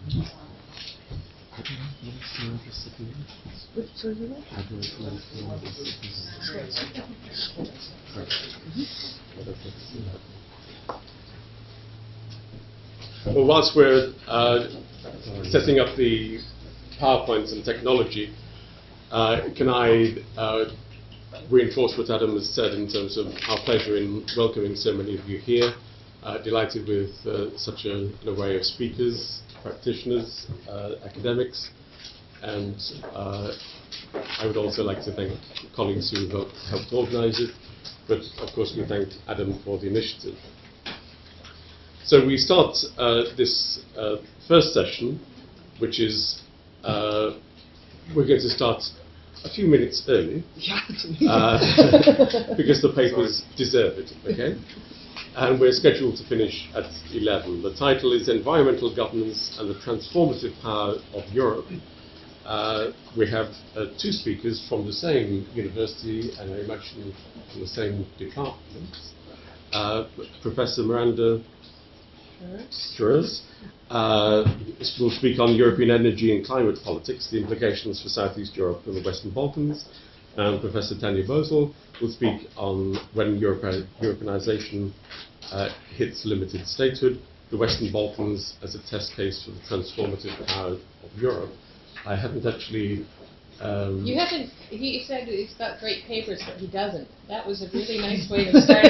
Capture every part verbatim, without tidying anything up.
Well, whilst we're uh, setting up the PowerPoints and technology, uh, can I uh, reinforce what Adam has said in terms of our pleasure in welcoming so many of you here. Uh, delighted with uh, such a, an array of speakers, practitioners, uh, academics, and uh, I would also like to thank colleagues who helped, helped organize it, but of course we thank Adam for the initiative. So we start uh, this uh, first session, which is, uh, we're going to start a few minutes early, uh, because the papers deserve it, okay? And we're scheduled to finish at eleven. The title is Environmental Governance and the Transformative Power of Europe. Uh, we have uh, two speakers from the same university, and I imagine from the same department. Uh, Professor Miranda Schroers uh, will speak on European energy and climate politics, the implications for Southeast Europe and the Western Balkans. And Professor Tanja Bosel will speak on when Europe Europeanization uh, hits limited statehood, the Western Balkans as a test case for the transformative power of Europe. I haven't actually... Um, you haven't... He said he's got great papers, but he doesn't. That was a really nice way of starting.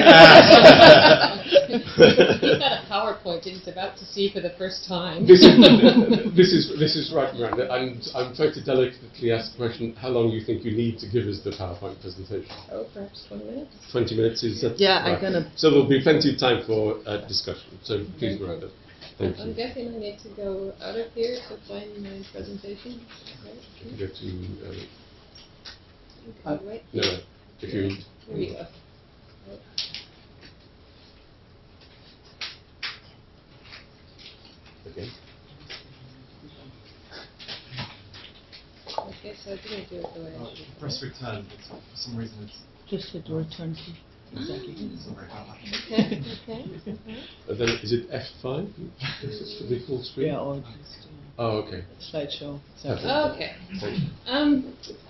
He's got a PowerPoint that he's about to see for the first time. This is, this is, this is right, Miranda. And I'm trying to delicately ask the question, how long do you think you need to give us the PowerPoint presentation? Oh, perhaps twenty minutes. twenty minutes, is that? Yeah, right. I'm going to... So there'll be plenty of time for uh, discussion. So please, Miranda. Thank I'm you. guessing I need to go out of here to find my presentation. Right? If you go to... Uh, Uh, wait. no, if you... Here we go. Okay. Okay, so I didn't do it the way I Uh, should. press return. It's, for some reason, it's Just hit the return key. Exactly. it's not very powerful. Okay, okay. okay. And then is it F five? Is it for the full screen? Yeah, or just Oh, okay. uh, slideshow. Perfect. Okay. Thank you. Um,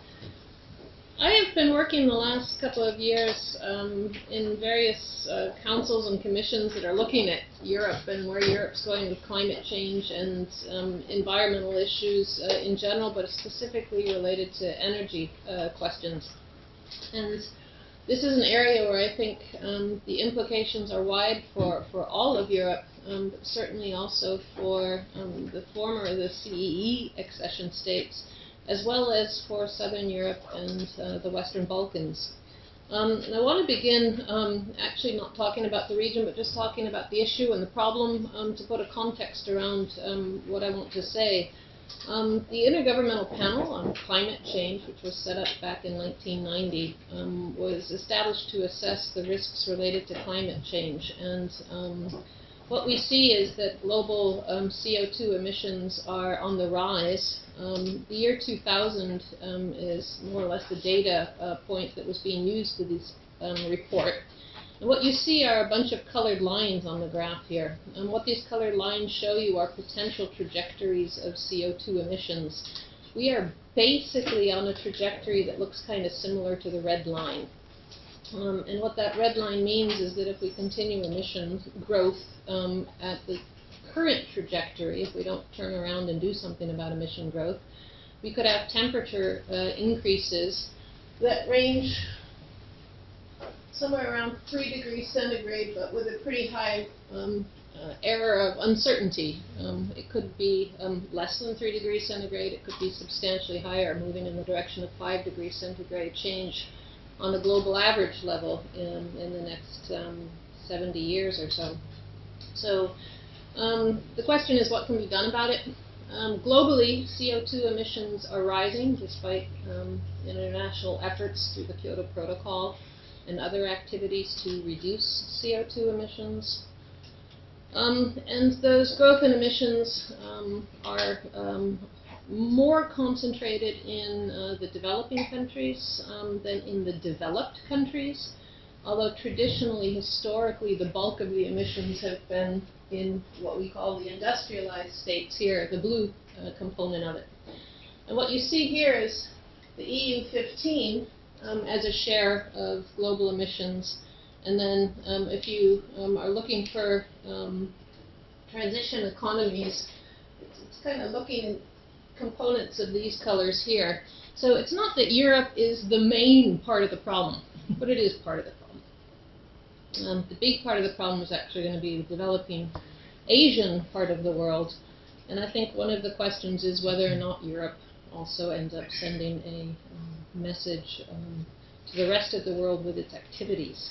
I have been working the last couple of years um, in various uh, councils and commissions that are looking at Europe and where Europe's going with climate change and um, environmental issues uh, in general, but specifically related to energy uh, questions. And this is an area where I think um, the implications are wide for, for all of Europe, um, but certainly also for um, the former, the C E E accession states, as well as for Southern Europe and uh, the Western Balkans. Um, and I want to begin um, actually not talking about the region, but just talking about the issue and the problem um, to put a context around um, what I want to say. Um, the Intergovernmental Panel on Climate Change, which was set up back in nineteen ninety, um, was established to assess the risks related to climate change. And um, what we see is that global um, C O two emissions are on the rise. Um, the year two thousand um, is more or less the data uh, point that was being used for this um, report. And what you see are a bunch of colored lines on the graph here. And what these colored lines show you are potential trajectories of C O two emissions. We are basically on a trajectory that looks kind of similar to the red line. Um, and what that red line means is that if we continue emission growth um, at the current trajectory, if we don't turn around and do something about emission growth, we could have temperature uh, increases that range somewhere around three degrees centigrade, but with a pretty high um, uh, error of uncertainty. Um, it could be um, less than three degrees centigrade, it could be substantially higher, moving in the direction of five degrees centigrade change on the global average level in, in the next um, seventy years or so. So um, the question is, what can be done about it? Um, globally, C O two emissions are rising despite um, international efforts through the Kyoto Protocol and other activities to reduce C O two emissions. Um, and those growth in emissions um, are um, more concentrated in uh, the developing countries um, than in the developed countries. although traditionally, historically, the bulk of the emissions have been in what we call the industrialized states here, the blue uh, component of it. And what you see here is the E U fifteen um, as a share of global emissions. And then um, if you um, are looking for um, transition economies, it's, it's kind of looking at components of these colors here. So it's not that Europe is the main part of the problem, but it is part of the problem. Um, the big part of the problem is actually going to be the developing Asian part of the world. And I think one of the questions is whether or not Europe also ends up sending a um, message um, to the rest of the world with its activities.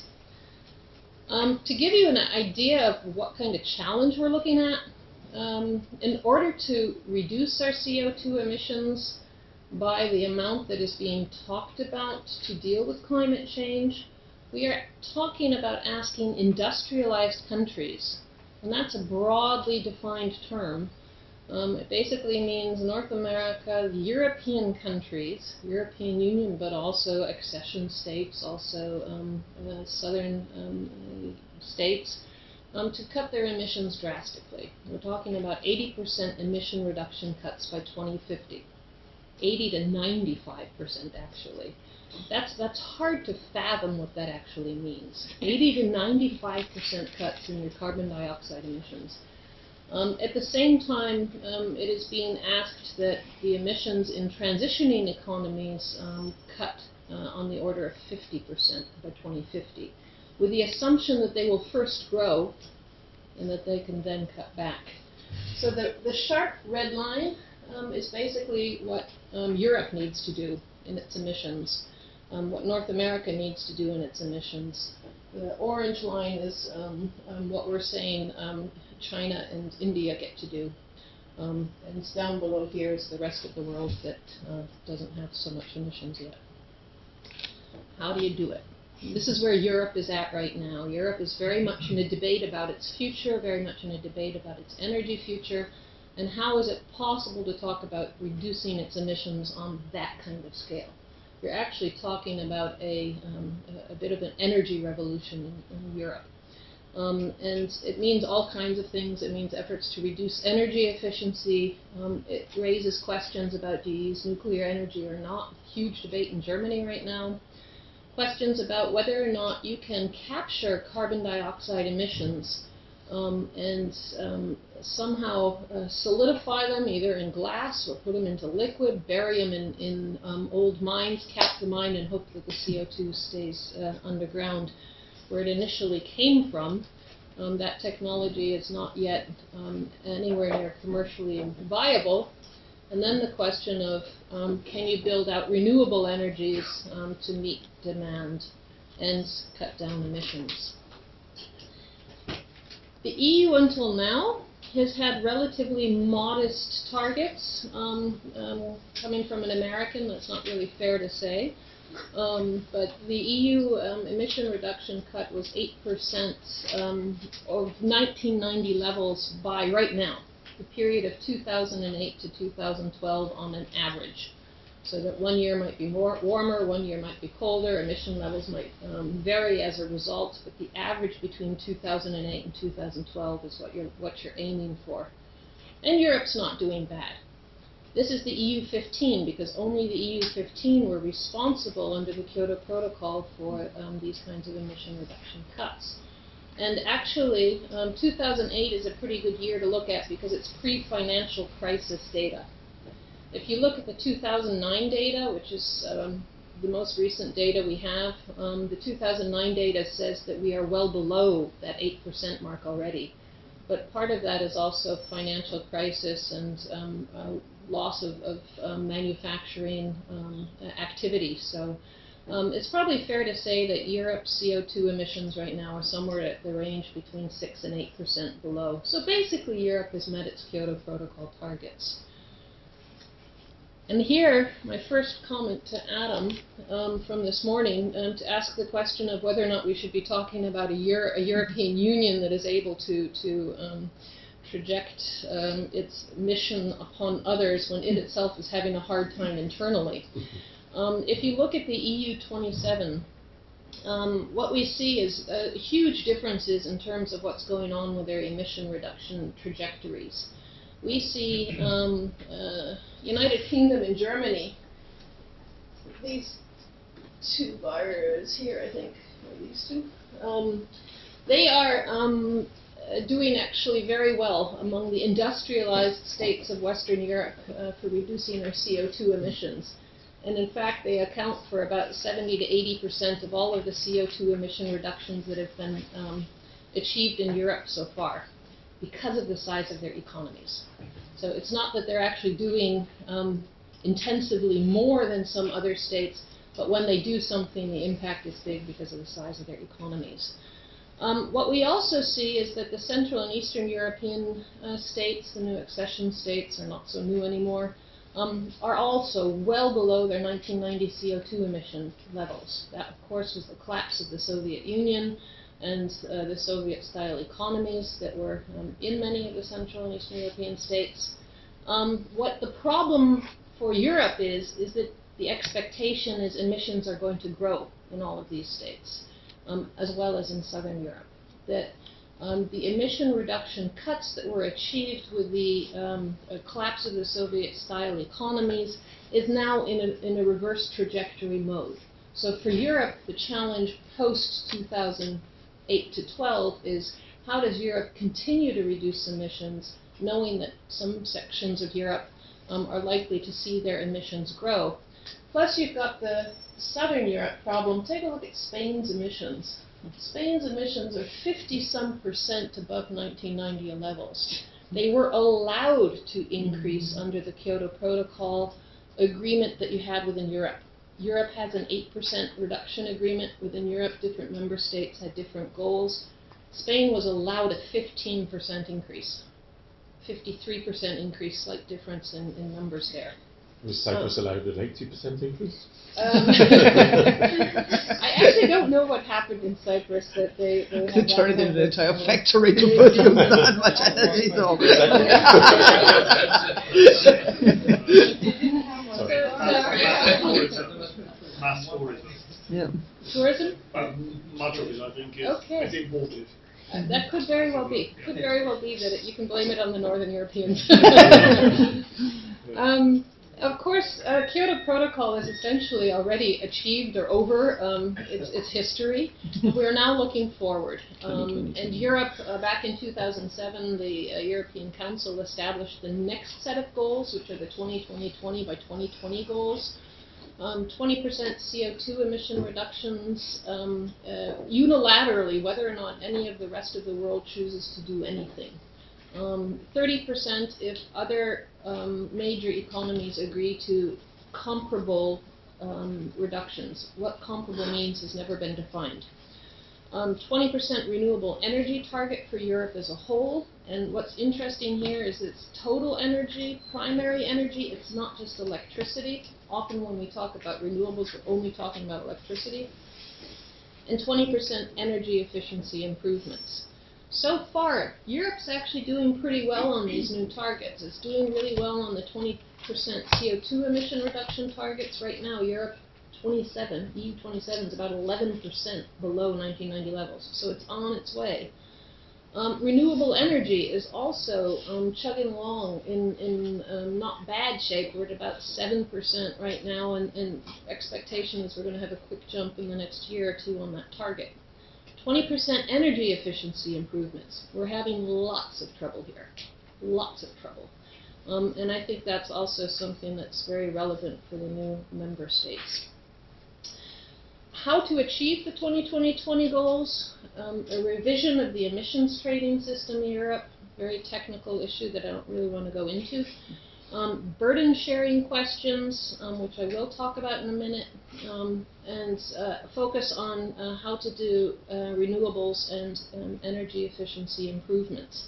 Um, to give you an idea of what kind of challenge we're looking at, um, in order to reduce our C O two emissions by the amount that is being talked about to deal with climate change, we are talking about asking industrialized countries, and that's a broadly defined term. Um, it basically means North America, the European countries, European Union, but also accession states, also um, uh, southern um, states, um, to cut their emissions drastically. We're talking about eighty percent emission reduction cuts by twenty fifty. eighty to ninety-five percent actually. That's, that's hard to fathom what that actually means. eighty to ninety-five percent cuts in your carbon dioxide emissions. Um, at the same time, um, it is being asked that the emissions in transitioning economies um, cut uh, on the order of fifty percent by twenty fifty, with the assumption that they will first grow and that they can then cut back. So the, the sharp red line um, is basically what um, Europe needs to do in its emissions, um, what North America needs to do in its emissions. The orange line is um, um, what we're saying um, China and India get to do. Um, and down below here is the rest of the world that uh, doesn't have so much emissions yet. How do you do it? This is where Europe is at right now. Europe is very much in a debate about its future, very much in a debate about its energy future, and how is it possible to talk about reducing its emissions on that kind of scale. You're actually talking about a, um, a, a bit of an energy revolution in, in Europe. Um, and it means all kinds of things. It means efforts to reduce energy efficiency. Um, it raises questions about do you use nuclear energy or not. Huge debate in Germany right now. Questions about whether or not you can capture carbon dioxide emissions um, and um, somehow uh, solidify them either in glass or put them into liquid, bury them in, in um, old mines, cap the mine and hope that the C O two stays uh, underground where it initially came from. Um, that technology is not yet um, anywhere near commercially viable. And then the question of um, can you build out renewable energies um, to meet demand and cut down emissions. The E U until now has had relatively modest targets. Um, um, coming from an American, that's not really fair to say. Um, but the E U um, emission reduction cut was eight percent um, of nineteen ninety levels by right now, the period of two thousand eight to two thousand twelve on an average. So that one year might be more warmer, one year might be colder, emission levels might um, vary as a result, but the average between two thousand eight and two thousand twelve is what you're, what you're aiming for. And Europe's not doing bad. This is the E U fifteen, because only the E U fifteen were responsible under the Kyoto Protocol for um, these kinds of emission reduction cuts. And actually, um, two thousand eight is a pretty good year to look at because it's pre-financial crisis data. If you look at the two thousand nine data, which is um, the most recent data we have, um, the two thousand nine data says that we are well below that eight percent mark already. But part of that is also financial crisis and um, uh, loss of, of um, manufacturing um, activity. So um, it's probably fair to say that Europe's C O two emissions right now are somewhere at the range between six and eight percent below. So basically Europe has met its Kyoto Protocol targets. And here, my first comment to Adam um, from this morning, um, to ask the question of whether or not we should be talking about a, Euro a European Union that is able to, to um, project um, its mission upon others when it itself is having a hard time internally. Um, if you look at the E U twenty-seven, um, what we see is uh, huge differences in terms of what's going on with their emission reduction trajectories. We see um, uh, United Kingdom and Germany, these two bars here, I think, are these two, um, they are um, uh, doing actually very well among the industrialized states of Western Europe uh, for reducing their C O two emissions. And in fact, they account for about seventy to eighty percent of all of the C O two emission reductions that have been um, achieved in Europe so far, because of the size of their economies. So it's not that they're actually doing um, intensively more than some other states, but when they do something, the impact is big because of the size of their economies. Um, what we also see is that the Central and Eastern European uh, states, the new accession states, are not so new anymore, um, are also well below their nineteen ninety C O two emission levels. That, of course, was the collapse of the Soviet Union and uh, the Soviet-style economies that were um, in many of the Central and Eastern European states. Um, what the problem for Europe is, is that the expectation is emissions are going to grow in all of these states, um, as well as in Southern Europe. That um, the emission reduction cuts that were achieved with the um, uh, collapse of the Soviet-style economies is now in a, in a reverse trajectory mode. So for Europe, the challenge post two thousand eight to twelve is, how does Europe continue to reduce emissions, knowing that some sections of Europe um, are likely to see their emissions grow. Plus, you've got the Southern Europe problem. Take a look at Spain's emissions. Spain's emissions are fifty some percent above nineteen ninety levels. They were allowed to increase under the Kyoto Protocol agreement that you had within Europe. Europe has an eight percent reduction agreement within Europe. Different member states had different goals. Spain was allowed a fifteen percent increase. fifty-three percent increase, slight difference in, in numbers there. Was Cyprus allowed an eighty percent increase? Um, I actually don't know what happened in Cyprus that they, they Could had turn that it into kind an of, entire uh, factory to produce that much energy. So. Mass tourism. Yeah. Tourism? Um, much of it, I think, is, Okay. is imported. Uh, that could very well be. Could very well be that it, you can blame it on the Northern Europeans. um, of course, uh, Kyoto Protocol is essentially already achieved or over um, its, its history. We're now looking forward. Um, and Europe, uh, back in two thousand seven, the uh, European Council established the next set of goals, which are the twenty twenty twenty by twenty twenty goals. Um, twenty percent C O two emission reductions um, uh, unilaterally, whether or not any of the rest of the world chooses to do anything. Um, thirty percent if other um, major economies agree to comparable um, reductions. What comparable means has never been defined. Um, twenty percent renewable energy target for Europe as a whole. And what's interesting here is it's total energy, primary energy. It's not just electricity. Often when we talk about renewables, we're only talking about electricity. And twenty percent energy efficiency improvements. So far, Europe's actually doing pretty well on these new targets. It's doing really well on the twenty percent C O two emission reduction targets. Right now, Europe twenty-seven, E U twenty-seven is about eleven percent below nineteen ninety levels. So it's on its way. Um, renewable energy is also um, chugging along in, in um, not bad shape. We're at about seven percent right now, and, and expectation is we're going to have a quick jump in the next year or two on that target. twenty percent energy efficiency improvements. We're having lots of trouble here. Lots of trouble. Um, and I think that's also something that's very relevant for the new member states. How to achieve the twenty twenty twenty goals? Um, a revision of the emissions trading system in Europe, very technical issue that I don't really want to go into. Um, burden sharing questions, um, which I will talk about in a minute, um, and uh, focus on uh, how to do uh, renewables and um, energy efficiency improvements.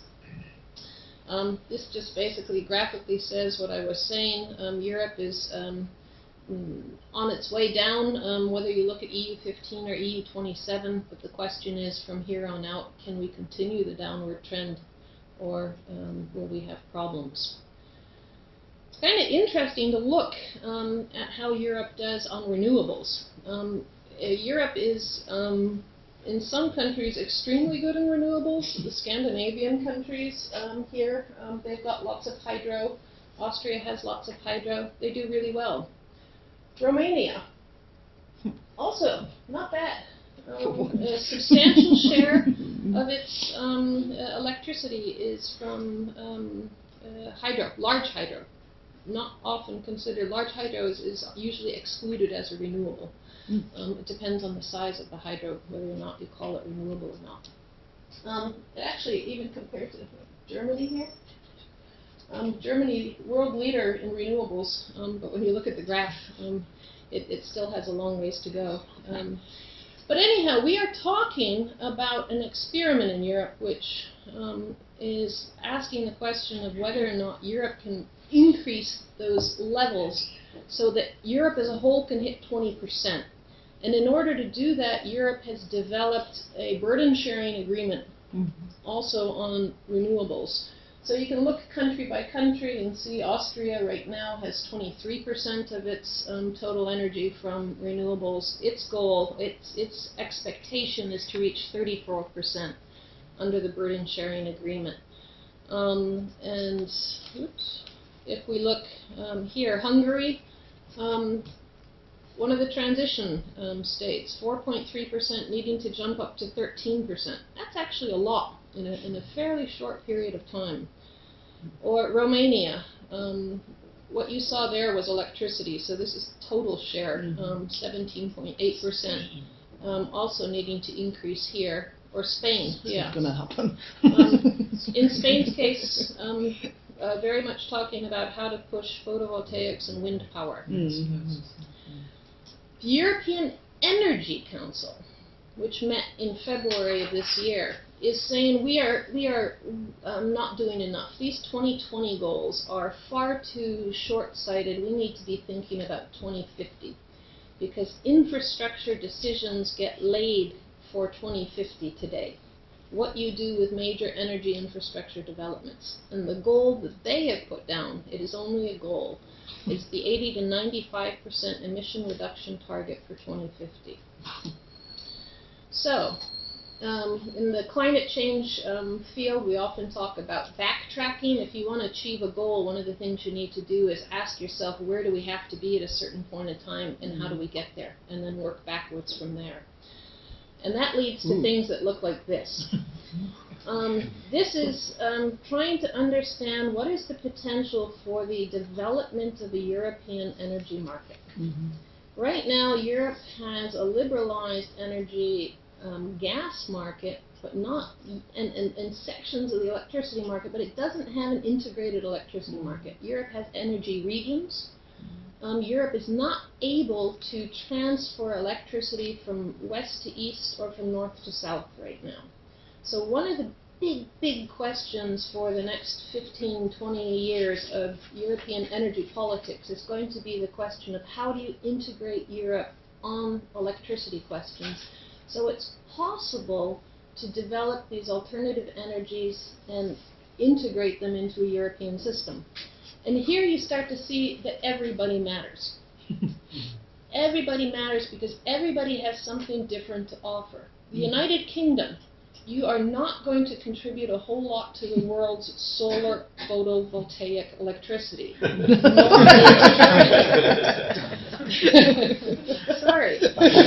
Um, this just basically graphically says what I was saying. Um, Europe is um, on its way down, um, whether you look at E U fifteen or E U twenty-seven, but the question is, from here on out, can we continue the downward trend, or um, will we have problems? It's kind of interesting to look um, at how Europe does on renewables. Um, Europe is, um, in some countries, extremely good in renewables. The Scandinavian countries um, here, um, they've got lots of hydro. Austria has lots of hydro. They do really well. Romania, also not bad. Um, a substantial share of its um, uh, electricity is from um, uh, hydro, large hydro. Not often considered. Large hydro is, is usually excluded as a renewable. Mm. Um, it depends on the size of the hydro, whether or not you call it renewable or not. Um, actually, even compared to Germany here, um, Germany, world leader in renewables, um, but when you look at the graph, um, it, it still has a long ways to go. Um, But anyhow, we are talking about an experiment in Europe which um, is asking the question of whether or not Europe can increase those levels so that Europe as a whole can hit twenty percent. And in order to do that, Europe has developed a burden-sharing agreement Mhm. also on renewables. So you can look country by country and see Austria right now has twenty-three percent of its um, total energy from renewables. Its goal, its, its expectation is to reach thirty-four percent under the burden sharing agreement. Um, and oops, if we look um, here, Hungary, um, one of the transition um, states, four point three percent needing to jump up to thirteen percent. That's actually a lot in a, in a fairly short period of time. Or Romania, um, what you saw there was electricity, so this is total share, um, seventeen point eight percent, um, also needing to increase here. Or Spain, It's yeah. not going to happen. Um, in Spain's case, um, uh, very much talking about how to push photovoltaics and wind power. Mm. The European Energy Council, which met in February of this year, is saying we are we are um, not doing enough. These twenty twenty goals are far too short-sighted. We need to be thinking about twenty fifty, because infrastructure decisions get laid for twenty fifty today. What you do with major energy infrastructure developments. And the goal that they have put down, it is only a goal, is the eighty to ninety-five percent emission reduction target for twenty fifty. So, um, in the climate change um, field, we often talk about backtracking. If you want to achieve a goal, one of the things you need to do is ask yourself, where do we have to be at a certain point in time, and how do we get there? And then work backwards from there. And that leads to Ooh. things that look like this. Um, this is um, trying to understand what is the potential for the development of a European energy market. Mhm. Right now, Europe has a liberalized energy um, gas market, but not, and, and, and sections of the electricity market, but it doesn't have an integrated electricity market. Europe has energy regions. Um, Europe is not able to transfer electricity from west to east or from north to south right now. So one of the big, big questions for the next fifteen, twenty years of European energy politics is going to be the question of how do you integrate Europe on electricity questions. So it's possible to develop these alternative energies and integrate them into a European system. And here you start to see that everybody matters. Everybody matters because everybody has something different to offer. The United Kingdom, you are not going to contribute a whole lot to the world's solar photovoltaic electricity. Sorry.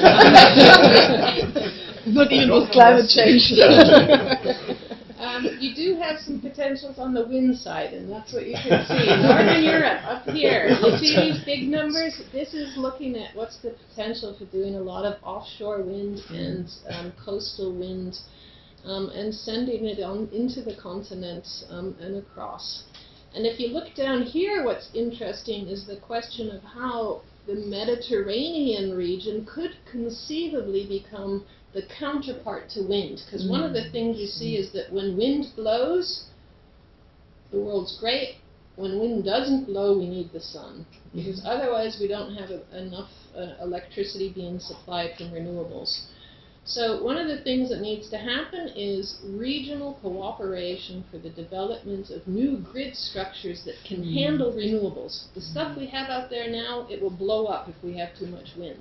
Not even with climate change. Um, you do have some potentials on the wind side, and that's what you can see. Northern Europe, up here, you see these big numbers? This is looking at what's the potential for doing a lot of offshore wind and um, coastal wind, um, and sending it on into the continents um, and across. And if you look down here, what's interesting is the question of how the Mediterranean region could conceivably become the counterpart to wind. Because mm. one of the things you see is that when wind blows, the world's great. When wind doesn't blow, we need the sun. Because otherwise we don't have a, enough uh, electricity being supplied from renewables. So one of the things that needs to happen is regional cooperation for the development of new grid structures that can mm. handle renewables. The stuff we have out there now, it will blow up if we have too much wind.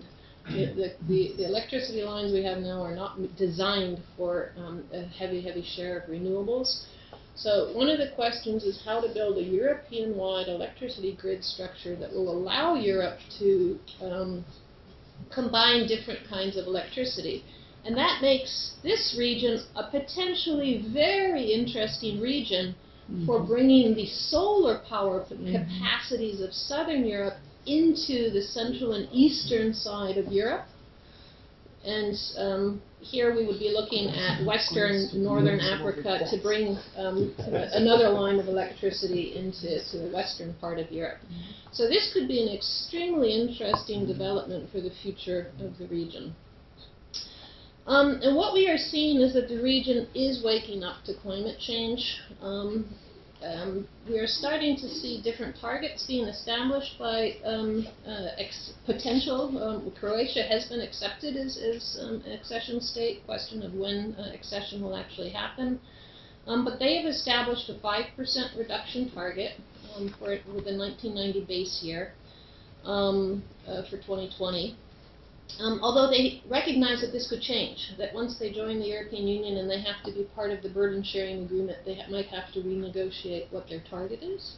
The, the, the, the electricity lines we have now are not m- designed for um, a heavy, heavy share of renewables. So one of the questions is how to build a European-wide electricity grid structure that will allow Europe to um, combine different kinds of electricity. And that makes this region a potentially very interesting region for bringing the solar power p- capacities of southern Europe into the central and eastern side of Europe. And um, here we would be looking at western northern Africa to bring um, another line of electricity into to the western part of Europe. So this could be an extremely interesting development for the future of the region. Um, and what we are seeing is that the region is waking up to climate change. Um, um, we are starting to see different targets being established by um, uh, ex- potential. Um, Croatia has been accepted as, as um, an accession state. Question of when uh, accession will actually happen. Um, but they have established a five percent reduction target um, for it with the nineteen ninety base year um, uh, for twenty twenty. Um, although they recognize that this could change, that once they join the European Union and they have to be part of the burden sharing agreement, they ha- might have to renegotiate what their target is.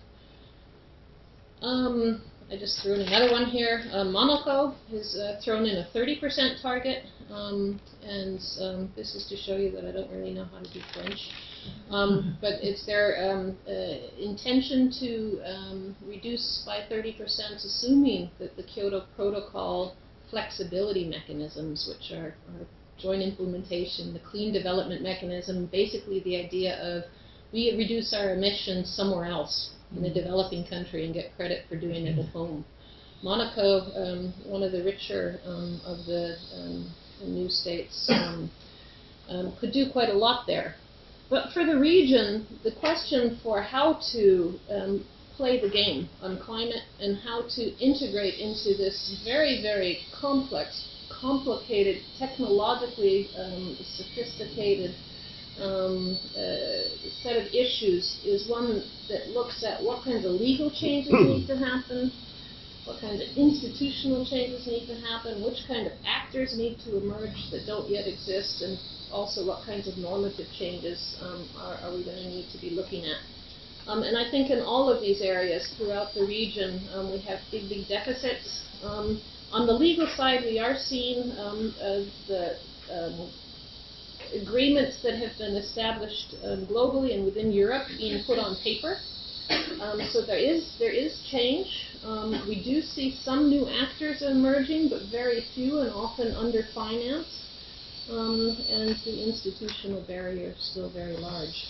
Um, I just threw in another one here. Uh, Monaco has uh, thrown in a thirty percent target, um, and um, this is to show you that I don't really know how to do French. Um, but it's their um, uh, intention to um, reduce by thirty percent, assuming that the Kyoto Protocol flexibility mechanisms, which are, are joint implementation, the clean development mechanism, basically the idea of we reduce our emissions somewhere else in a developing country and get credit for doing it at home. Monaco, um, one of the richer um, of the um, new states, um, um, could do quite a lot there. But for the region, the question for how to um, play the game on climate and how to integrate into this very, very complex, complicated, technologically um, sophisticated um, uh, set of issues is one that looks at what kinds of legal changes need to happen, what kinds of institutional changes need to happen, which kind of actors need to emerge that don't yet exist, and also what kinds of normative changes um, are, are we going to need to be looking at. Um, and I think in all of these areas throughout the region, um, we have big, big deficits. Um, on the legal side, we are seeing um, uh, the um, agreements that have been established um, globally and within Europe being put on paper. Um, so there is there is change. Um, we do see some new actors emerging, but very few and often under-financed. Um, and the institutional barrier is still very large.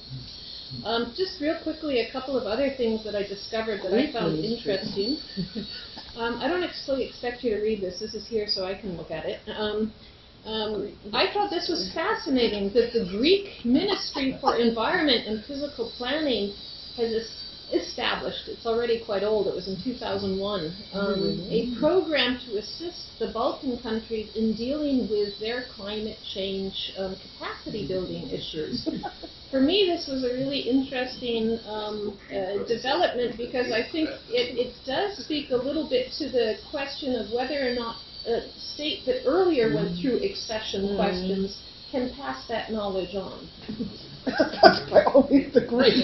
Um, just real quickly, a couple of other things that I discovered that I found interesting. Um, I don't actually expect you to read this. This is here so I can look at it. Um, um, I thought this was fascinating that the Greek Ministry for Environment and Physical Planning has es- established, it's already quite old, it was in two thousand one, um, a program to assist the Balkan countries in dealing with their climate change um, capacity building issues. For me, this was a really interesting um, uh, development because I think it, it does speak a little bit to the question of whether or not a state that earlier went through accession mm. questions can pass that knowledge on. By always the Greek.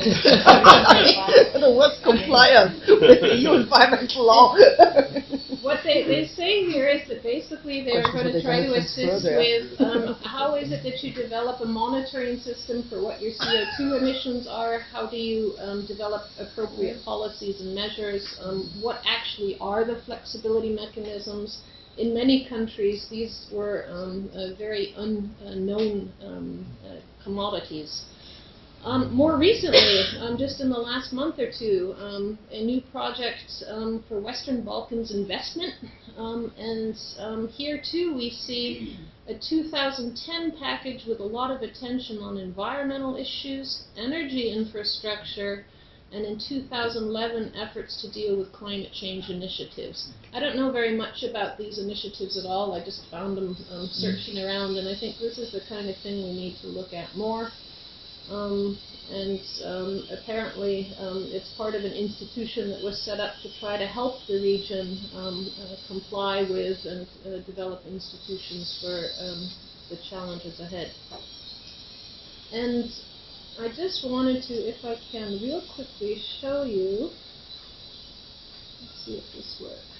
The worst compliance with the E U environmental law. What they, they say here is that basically they're going to try to assist with um, how is it that you develop a monitoring system for what your C O two emissions are, how do you um, develop appropriate policies and measures, um, what actually are the flexibility mechanisms. In many countries, these were um, uh, very unknown um, uh, commodities. Um, more recently, um, just in the last month or two, um, a new project um, for Western Balkans investment, um, and um, here too we see a two thousand ten package with a lot of attention on environmental issues, energy infrastructure, and in two thousand eleven efforts to deal with climate change initiatives. I don't know very much about these initiatives at all, I just found them um, searching around, and I think this is the kind of thing we need to look at more. Um, and um, apparently um, it's part of an institution that was set up to try to help the region um, uh, comply with and uh, develop institutions for um, the challenges ahead. And I just wanted to, if I can, real quickly show you, let's see if this works.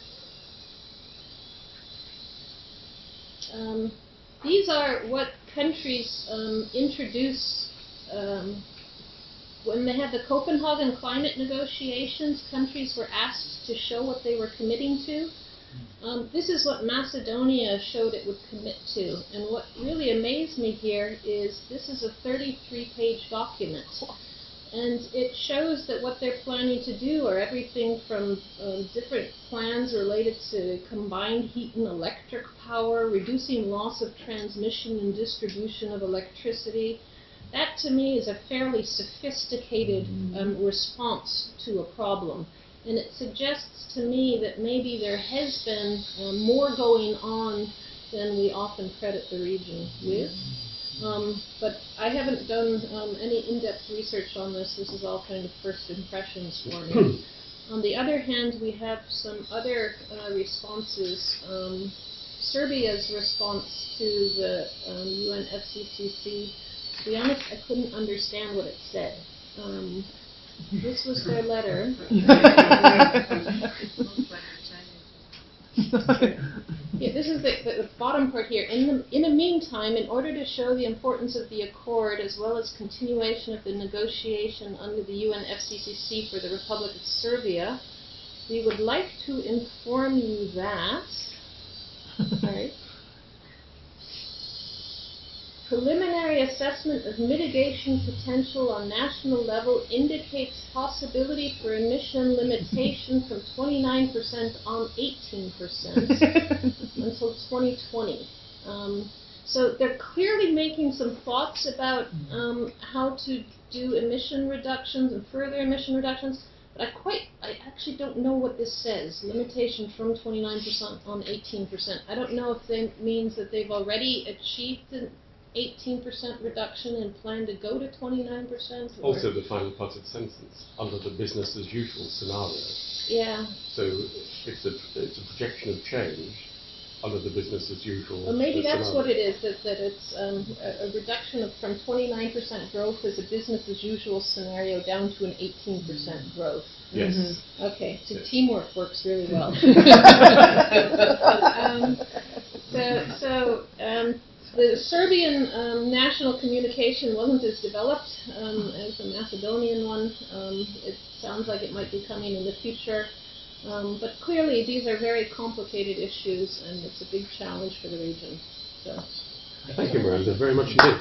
Um, these are what countries um, introduced um, when they had the Copenhagen climate negotiations. Countries were asked to show what they were committing to. Um, this is what Macedonia showed it would commit to. And what really amazed me here is this is a thirty-three page document. And it shows that what they're planning to do are everything from um, different plans related to combined heat and electric power, reducing loss of transmission and distribution of electricity. That, to me, is a fairly sophisticated um, response to a problem. And it suggests to me that maybe there has been um, more going on than we often credit the region with. Um, but I haven't done um, any in-depth research on this. This is all kind of first impressions for me. On the other hand, we have some other uh, responses. Um, Serbia's response to the um, U N F C C C, to be honest, I couldn't understand what it said. Um, this was their letter. Yeah, this is the, the, the bottom part here. In the, in the meantime, in order to show the importance of the accord as well as continuation of the negotiation under the U N F C C C for the Republic of Serbia, we would like to inform you that right, preliminary assessment of mitigation potential on national level indicates possibility for emission limitation from twenty-nine percent on eighteen percent until twenty twenty. Um, so they're clearly making some thoughts about um, how to do emission reductions and further emission reductions, but I quite, I actually don't know what this says, limitation from twenty-nine percent on eighteen percent. I don't know if it means that they've already achieved an eighteen percent reduction and plan to go to twenty-nine percent? Also, the final part of the sentence, under the business as usual scenario. Yeah. So it's a, it's a projection of change under the business as usual. Well, maybe uh, that's scenario. what it is, that, that it's um, a, a reduction of from twenty-nine percent growth as a business as usual scenario down to an eighteen percent growth. Yes. Mm-hmm. Okay, so Yes. teamwork works really well. um, so, so um, the Serbian um, national communication wasn't as developed um, as the Macedonian one. Um, it sounds like it might be coming in the future. Um, but clearly, these are very complicated issues, and it's a big challenge for the region. So. Thank you, Miranda, very much indeed.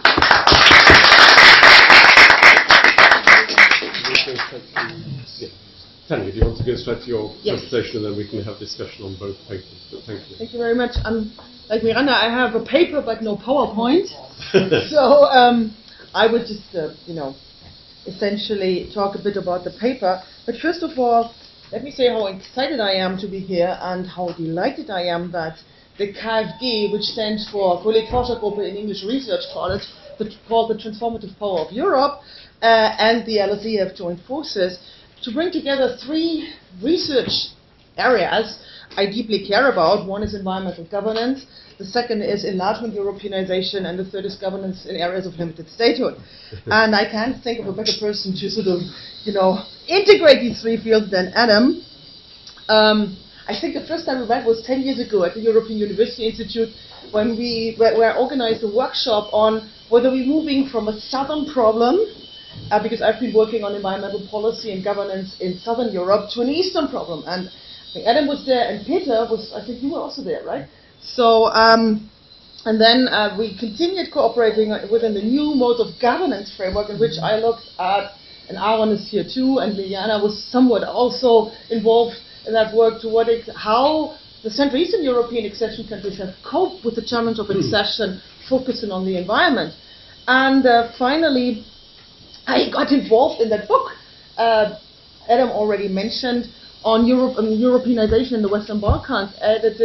Yeah. Tanya, do you want to go straight to your Yes. presentation, and then we can have discussion on both papers? But thank you. Thank you very much. Um, like Miranda, I have a paper but no PowerPoint. So um, I would just, uh, you know, essentially talk a bit about the paper. But first of all, let me say how excited I am to be here and how delighted I am that the K F G, which stands for Kolleg-Forschergruppe in English Research College, but called the Transformative Power of Europe, uh, and the L S E have joined forces to bring together three research areas I deeply care about. One is environmental governance, the second is enlargement Europeanization, and the third is governance in areas of limited statehood. And I can't think of a better person to sort of, you know, integrate these three fields than Adam. Um, I think the first time we met was ten years ago at the European University Institute, when we were, were organized a workshop on whether we're moving from a southern problem, uh, because I've been working on environmental policy and governance in southern Europe, to an eastern problem. And I think Adam was there, and Peter was, I think you were also there, right? So, um, and then uh, we continued cooperating within the new mode of governance framework, in which I looked at, and Aaron is here too, and Liliana was somewhat also involved in that work, to what ex- how the Central Eastern European accession countries have coped with the challenge of accession, focusing on the environment. And uh, finally, I got involved in that book uh, Adam already mentioned on Europe, um, Europeanization in the Western Balkans, edited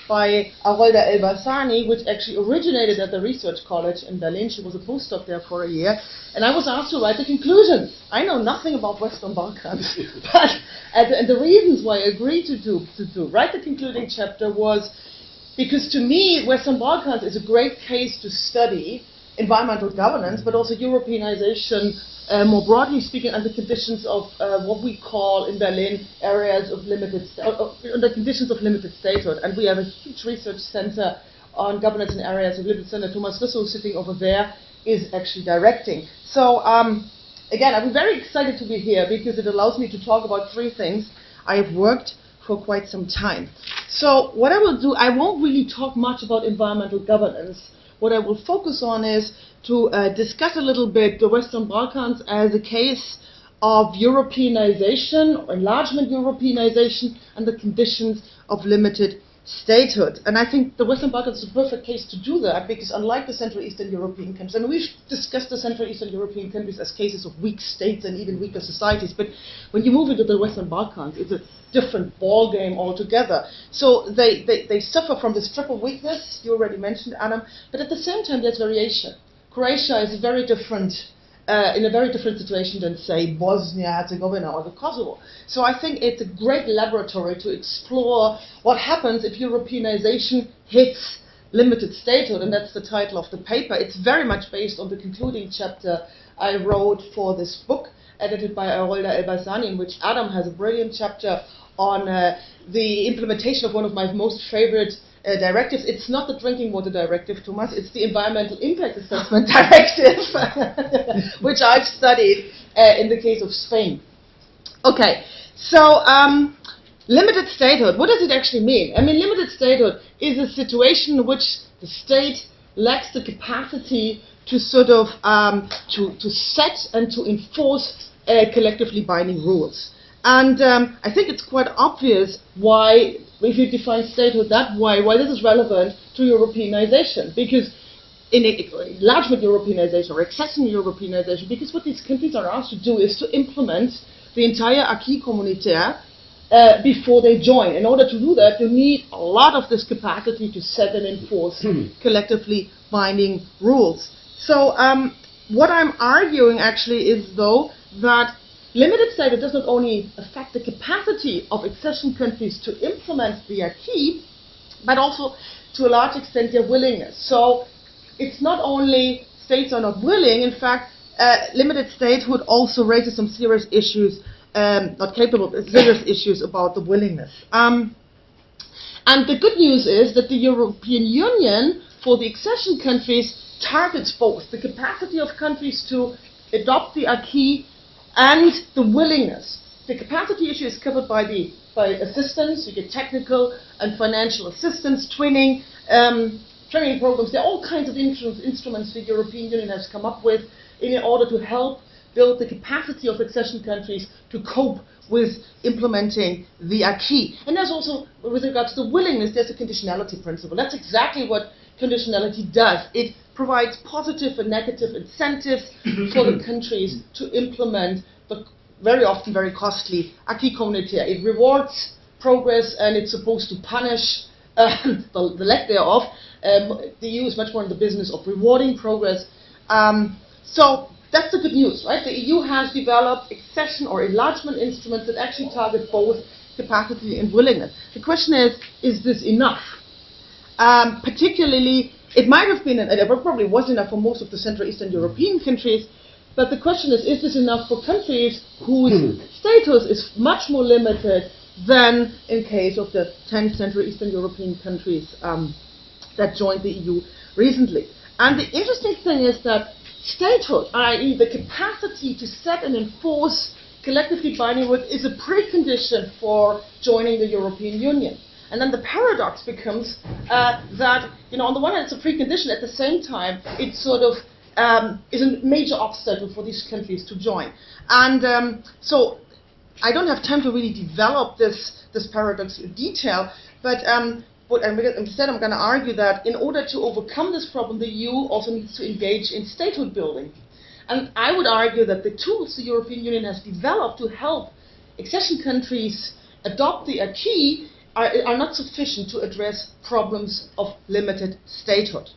by Arolda Elbasani, which actually originated at the Research College in Berlin. She was a postdoc there for a year. And I was asked to write the conclusion. I know nothing about Western Balkans, but and, and the reasons why I agreed to do to do write the concluding chapter was because to me, Western Balkans is a great case to study environmental governance, but also Europeanization, uh, more broadly speaking, under conditions of uh, what we call in Berlin areas of limited, sta- uh, under conditions of limited statehood. And we have a huge research center on governance in areas of limited statehood. Thomas Risso, sitting over there, is actually directing. So um, again, I'm very excited to be here because it allows me to talk about three things I have worked for quite some time. So what I will do, I won't really talk much about environmental governance. What I will focus on is to uh, discuss a little bit the Western Balkans as a case of Europeanization, or enlargement Europeanization, and the conditions of limited statehood. And I think the Western Balkans is a perfect case to do that, because unlike the Central Eastern European countries, and we've discussed the Central Eastern European countries as cases of weak states and even weaker societies, but when you move into the Western Balkans, it's a different ball game altogether. So they, they, they suffer from this triple weakness, you already mentioned, Adam, but at the same time there's variation. Croatia is very different, uh, in a very different situation than, say, Bosnia-Herzegovina or the Kosovo. So I think it's a great laboratory to explore what happens if Europeanization hits limited statehood, and that's the title of the paper. It's very much based on the concluding chapter I wrote for this book, edited by Arolda Elbasani, in which Adam has a brilliant chapter on uh, the implementation of one of my most favorite uh, directives. It's not the Drinking Water Directive, Thomas, it's the Environmental Impact Assessment Directive, which I've studied uh, in the case of Spain. Okay, so um, limited statehood, what does it actually mean? I mean, limited statehood is a situation in which the state lacks the capacity to sort of um, to, to set and to enforce uh, collectively binding rules. And um, I think it's quite obvious why, if you define statehood that way, why this is relevant to Europeanization. Because in enlargement Europeanization or accession Europeanization, because what these countries are asked to do is to implement the entire acquis communautaire uh, before they join. In order to do that, you need a lot of this capacity to set and enforce collectively binding rules. So um, what I'm arguing actually is, though, that limited statehood does not only affect the capacity of accession countries to implement the acquis, but also to a large extent their willingness. So it's not only states are not willing, in fact, uh, limited statehood also raises some serious issues, um, not capable, but serious issues about the willingness. Um, and the good news is that the European Union, for the accession countries, targets both the capacity of countries to adopt the acquis and the willingness. The capacity issue is covered by the by assistance. You get technical and financial assistance, twinning, um, training programs. There are all kinds of instruments, instruments the European Union has come up with in order to help build the capacity of accession countries to cope with implementing the acquis. And there's also, with regards to willingness, there's a conditionality principle. That's exactly what conditionality does. It provides positive and negative incentives for the countries to implement the very often very costly acquis communautaire. It rewards progress and it's supposed to punish uh, the, the lack thereof. Um, the E U is much more in the business of rewarding progress. Um, so that's the good news, right? The E U has developed accession or enlargement instruments that actually target both capacity and willingness. The question is, is this enough? Um, particularly, it might have been, and it probably was enough for most of the Central Eastern European countries, but the question is, is this enough for countries whose status is much more limited than in case of the ten Central Eastern European countries um, that joined the E U recently? And the interesting thing is that statehood, that is the capacity to set and enforce collectively binding rules, is a precondition for joining the European Union. And then the paradox becomes uh, that, you know, on the one hand it's a precondition, at the same time it sort of um, is a major obstacle for these countries to join. And um, so I don't have time to really develop this, this paradox in detail, but um, what I'm, instead I'm going to argue that in order to overcome this problem, the E U also needs to engage in statehood building. And I would argue that the tools the European Union has developed to help accession countries adopt the acquis are, are not sufficient to address problems of limited statehood.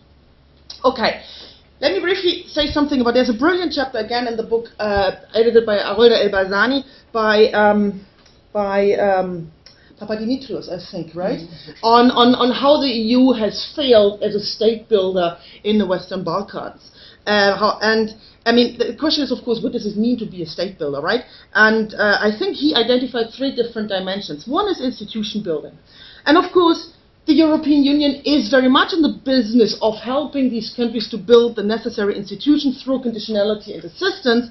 Okay, let me briefly say something about, there's a brilliant chapter again in the book uh, edited by Arolda El-Barzani, by, um, by um, Papadimitrios, I think, right? Mm-hmm. on, on, on how the E U has failed as a state builder in the Western Balkans. Uh, how, and I mean, the question is, of course, what does it mean to be a state builder, right? And uh, I think he identified three different dimensions. One is institution building. And of course, the European Union is very much in the business of helping these countries to build the necessary institutions through conditionality and assistance.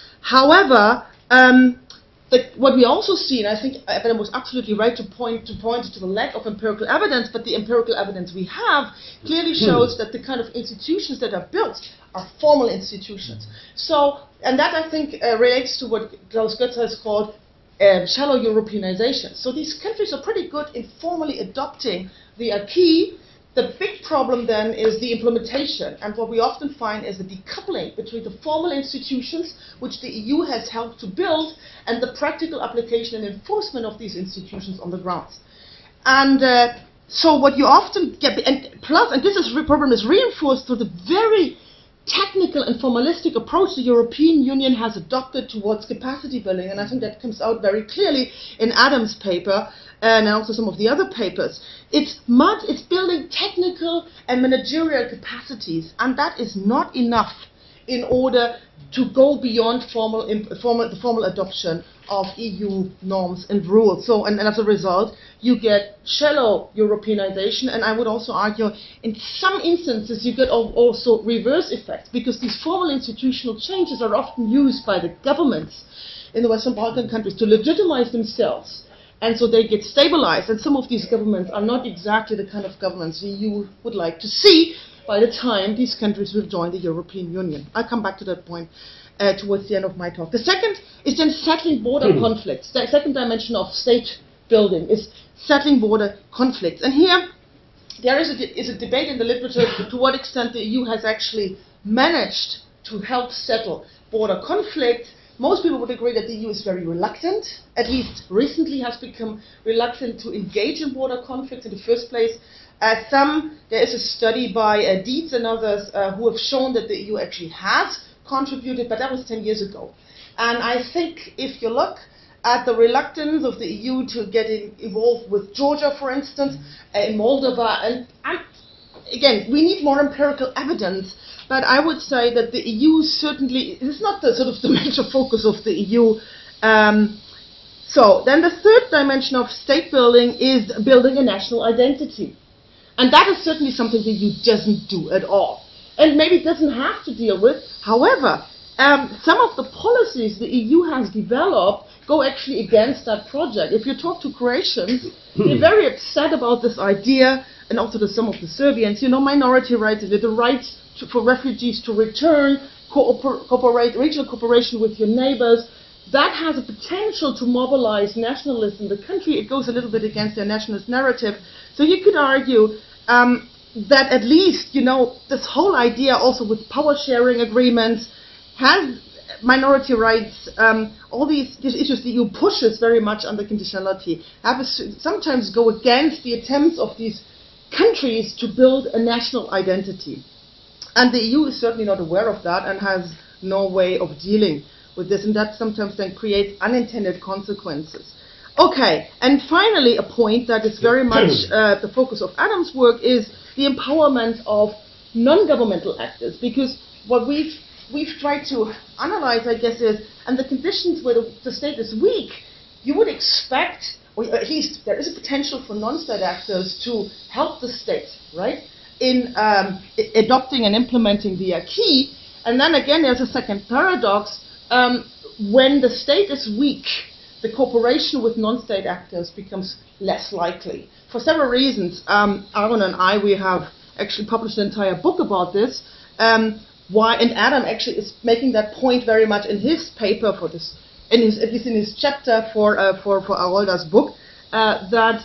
However, um, the, what we also see, and I think Adam was absolutely right to point to point to the lack of empirical evidence, but the empirical evidence we have clearly shows that the kind of institutions that are built are formal institutions. So, and that I think uh, relates to what Klaus Götze has called um, shallow Europeanization. So these countries are pretty good in formally adopting the acquis. The big problem then is the implementation, and what we often find is the decoupling between the formal institutions, which the E U has helped to build, and the practical application and enforcement of these institutions on the ground. And uh, so what you often get, and plus, and this is, problem is reinforced through the very technical and formalistic approach the European Union has adopted towards capacity building, and I think that comes out very clearly in Adam's paper and also some of the other papers. It's much, it's building technical and managerial capacities, and that is not enough in order to go beyond formal, formal, the formal adoption of E U norms and rules. So, and, and as a result, you get shallow Europeanization, and I would also argue, in some instances, you get also reverse effects, because these formal institutional changes are often used by the governments in the Western Balkan countries to legitimize themselves. And so they get stabilized, and some of these governments are not exactly the kind of governments the E U would like to see by the time these countries will join the European Union. I'll come back to that point uh, towards the end of my talk. The second is then settling border mm-hmm. conflicts. The second dimension of state building is settling border conflicts. And here, there is a, de- is a debate in the literature to what extent the E U has actually managed to help settle border conflicts. Most people would agree that the E U is very reluctant, at least recently has become reluctant to engage in border conflicts in the first place. Uh, some, there is a study by uh, Dietz and others uh, who have shown that the E U actually has contributed, but that was ten years ago. And I think if you look at the reluctance of the E U to get in, involved with Georgia, for instance, uh, in Moldova, and, and again, we need more empirical evidence. But I would say that the E U certainly is not the sort of the major focus of the E U. Um, so then the third dimension of state building is building a national identity. And that is certainly something the E U doesn't do at all. And maybe doesn't have to deal with. However, um, some of the policies the E U has developed go actually against that project. If you talk to Croatians, they're very upset about this idea, and also to some of the Serbians, you know, minority rights, the rights to, for refugees to return, cooper, cooperate, regional cooperation with your neighbors. That has a potential to mobilize nationalists in the country. It goes a little bit against their nationalist narrative. So you could argue um, that at least, you know, this whole idea also with power sharing agreements has minority rights, um, all these, these issues the E U pushes very much under conditionality, have a, sometimes go against the attempts of these countries to build a national identity. And the E U is certainly not aware of that and has no way of dealing with this, and that sometimes then creates unintended consequences. Okay, and finally a point that is very much uh, the focus of Adam's work is the empowerment of non-governmental actors, because what we've we've tried to analyze, I guess, is, and the conditions where the, the state is weak, you would expect, or at least there is a potential for non-state actors to help the state, right, in um, I- adopting and implementing the acquis. And then again, there's a second paradox. Um, when the state is weak, the cooperation with non-state actors becomes less likely. For several reasons. Um, Aaron and I, we have actually published an entire book about this. Um, why, and Adam actually is making that point very much in his paper for this, in his, at least in his chapter for uh, for for Arolda's book, uh, that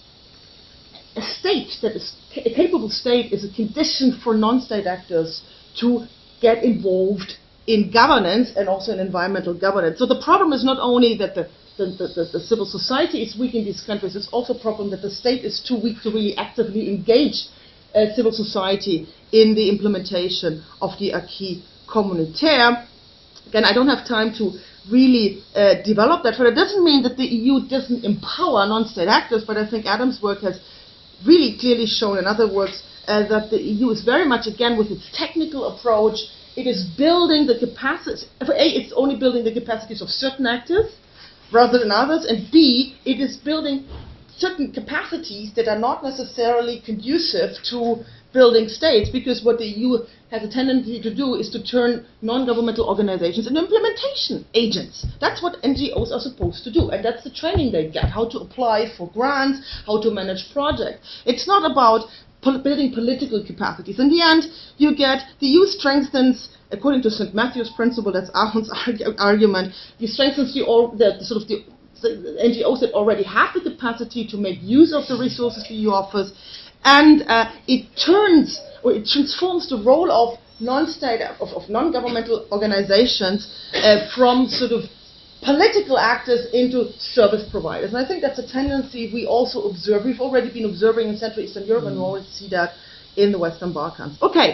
a state that is a capable state is a condition for non-state actors to get involved in governance and also in environmental governance. So the problem is not only that the The, the, the civil society is weak in these countries, it's also a problem that the state is too weak to really actively engage uh, civil society in the implementation of the acquis communautaire. Again, I don't have time to really uh, develop that, but it doesn't mean that the E U doesn't empower non-state actors, but I think Adam's work has really clearly shown, in other words, uh, that the E U is very much, again, with its technical approach, it is building the capacity, A, it's only building the capacities of certain actors, rather than others, and B, it is building certain capacities that are not necessarily conducive to building states, because what the E U has a tendency to do is to turn non-governmental organizations into implementation agents. That's what N G Os are supposed to do, and that's the training they get, how to apply for grants, how to manage projects. It's not about pol- building political capacities. In the end, you get, the E U strengthens, according to Saint Matthew's principle, that's Aaron's argu- argument, you strengthen the, all, the, the sort of the, the N G Os that already have the capacity to make use of the resources the E U offers, and uh, it turns, or it transforms the role of non-state, of, of non-governmental organizations uh, from sort of political actors into service providers. And I think that's a tendency we also observe. We've already been observing in Central Eastern Europe, and we already see that in the Western Balkans. Okay,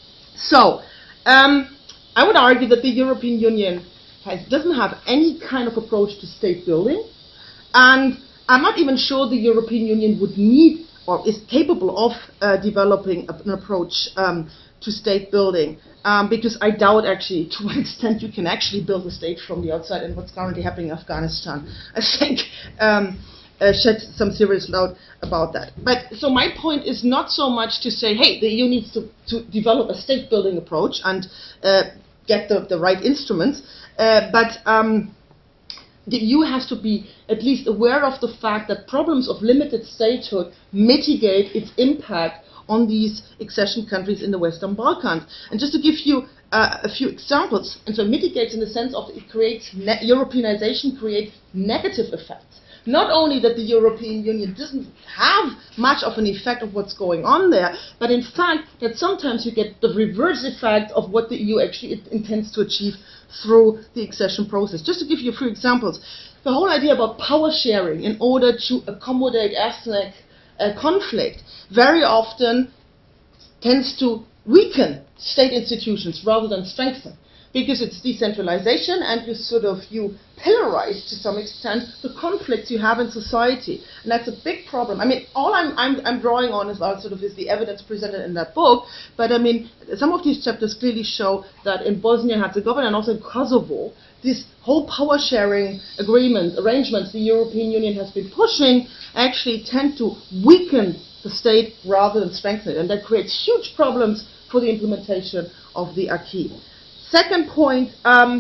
so, Um, I would argue that the European Union has, doesn't have any kind of approach to state building, and I'm not even sure the European Union would need or is capable of uh, developing a, an approach um, to state building, um, because I doubt actually to what extent you can actually build a state from the outside, and what's currently happening in Afghanistan, I think, um, Uh, shed some serious doubt about that. But so my point is not so much to say, hey, the E U needs to, to develop a state-building approach and uh, get the, the right instruments, uh, but um, the E U has to be at least aware of the fact that problems of limited statehood mitigate its impact on these accession countries in the Western Balkans. And just to give you uh, a few examples, and so mitigates in the sense of it creates, ne- Europeanization creates negative effects. Not only that the European Union doesn't have much of an effect of what's going on there, but in fact that sometimes you get the reverse effect of what the E U actually intends to achieve through the accession process. Just to give you a few examples, the whole idea about power sharing in order to accommodate ethnic uh, conflict very often tends to weaken state institutions rather than strengthen, because it's decentralization and you sort of, you pillarize to some extent the conflicts you have in society. And that's a big problem. I mean, all I'm, I'm, I'm drawing on is sort of is the evidence presented in that book, but I mean, some of these chapters clearly show that in Bosnia-Herzegovina and also in Kosovo, this whole power sharing agreement, arrangements the European Union has been pushing actually tend to weaken the state rather than strengthen it. And that creates huge problems for the implementation of the acquis. Second point, um,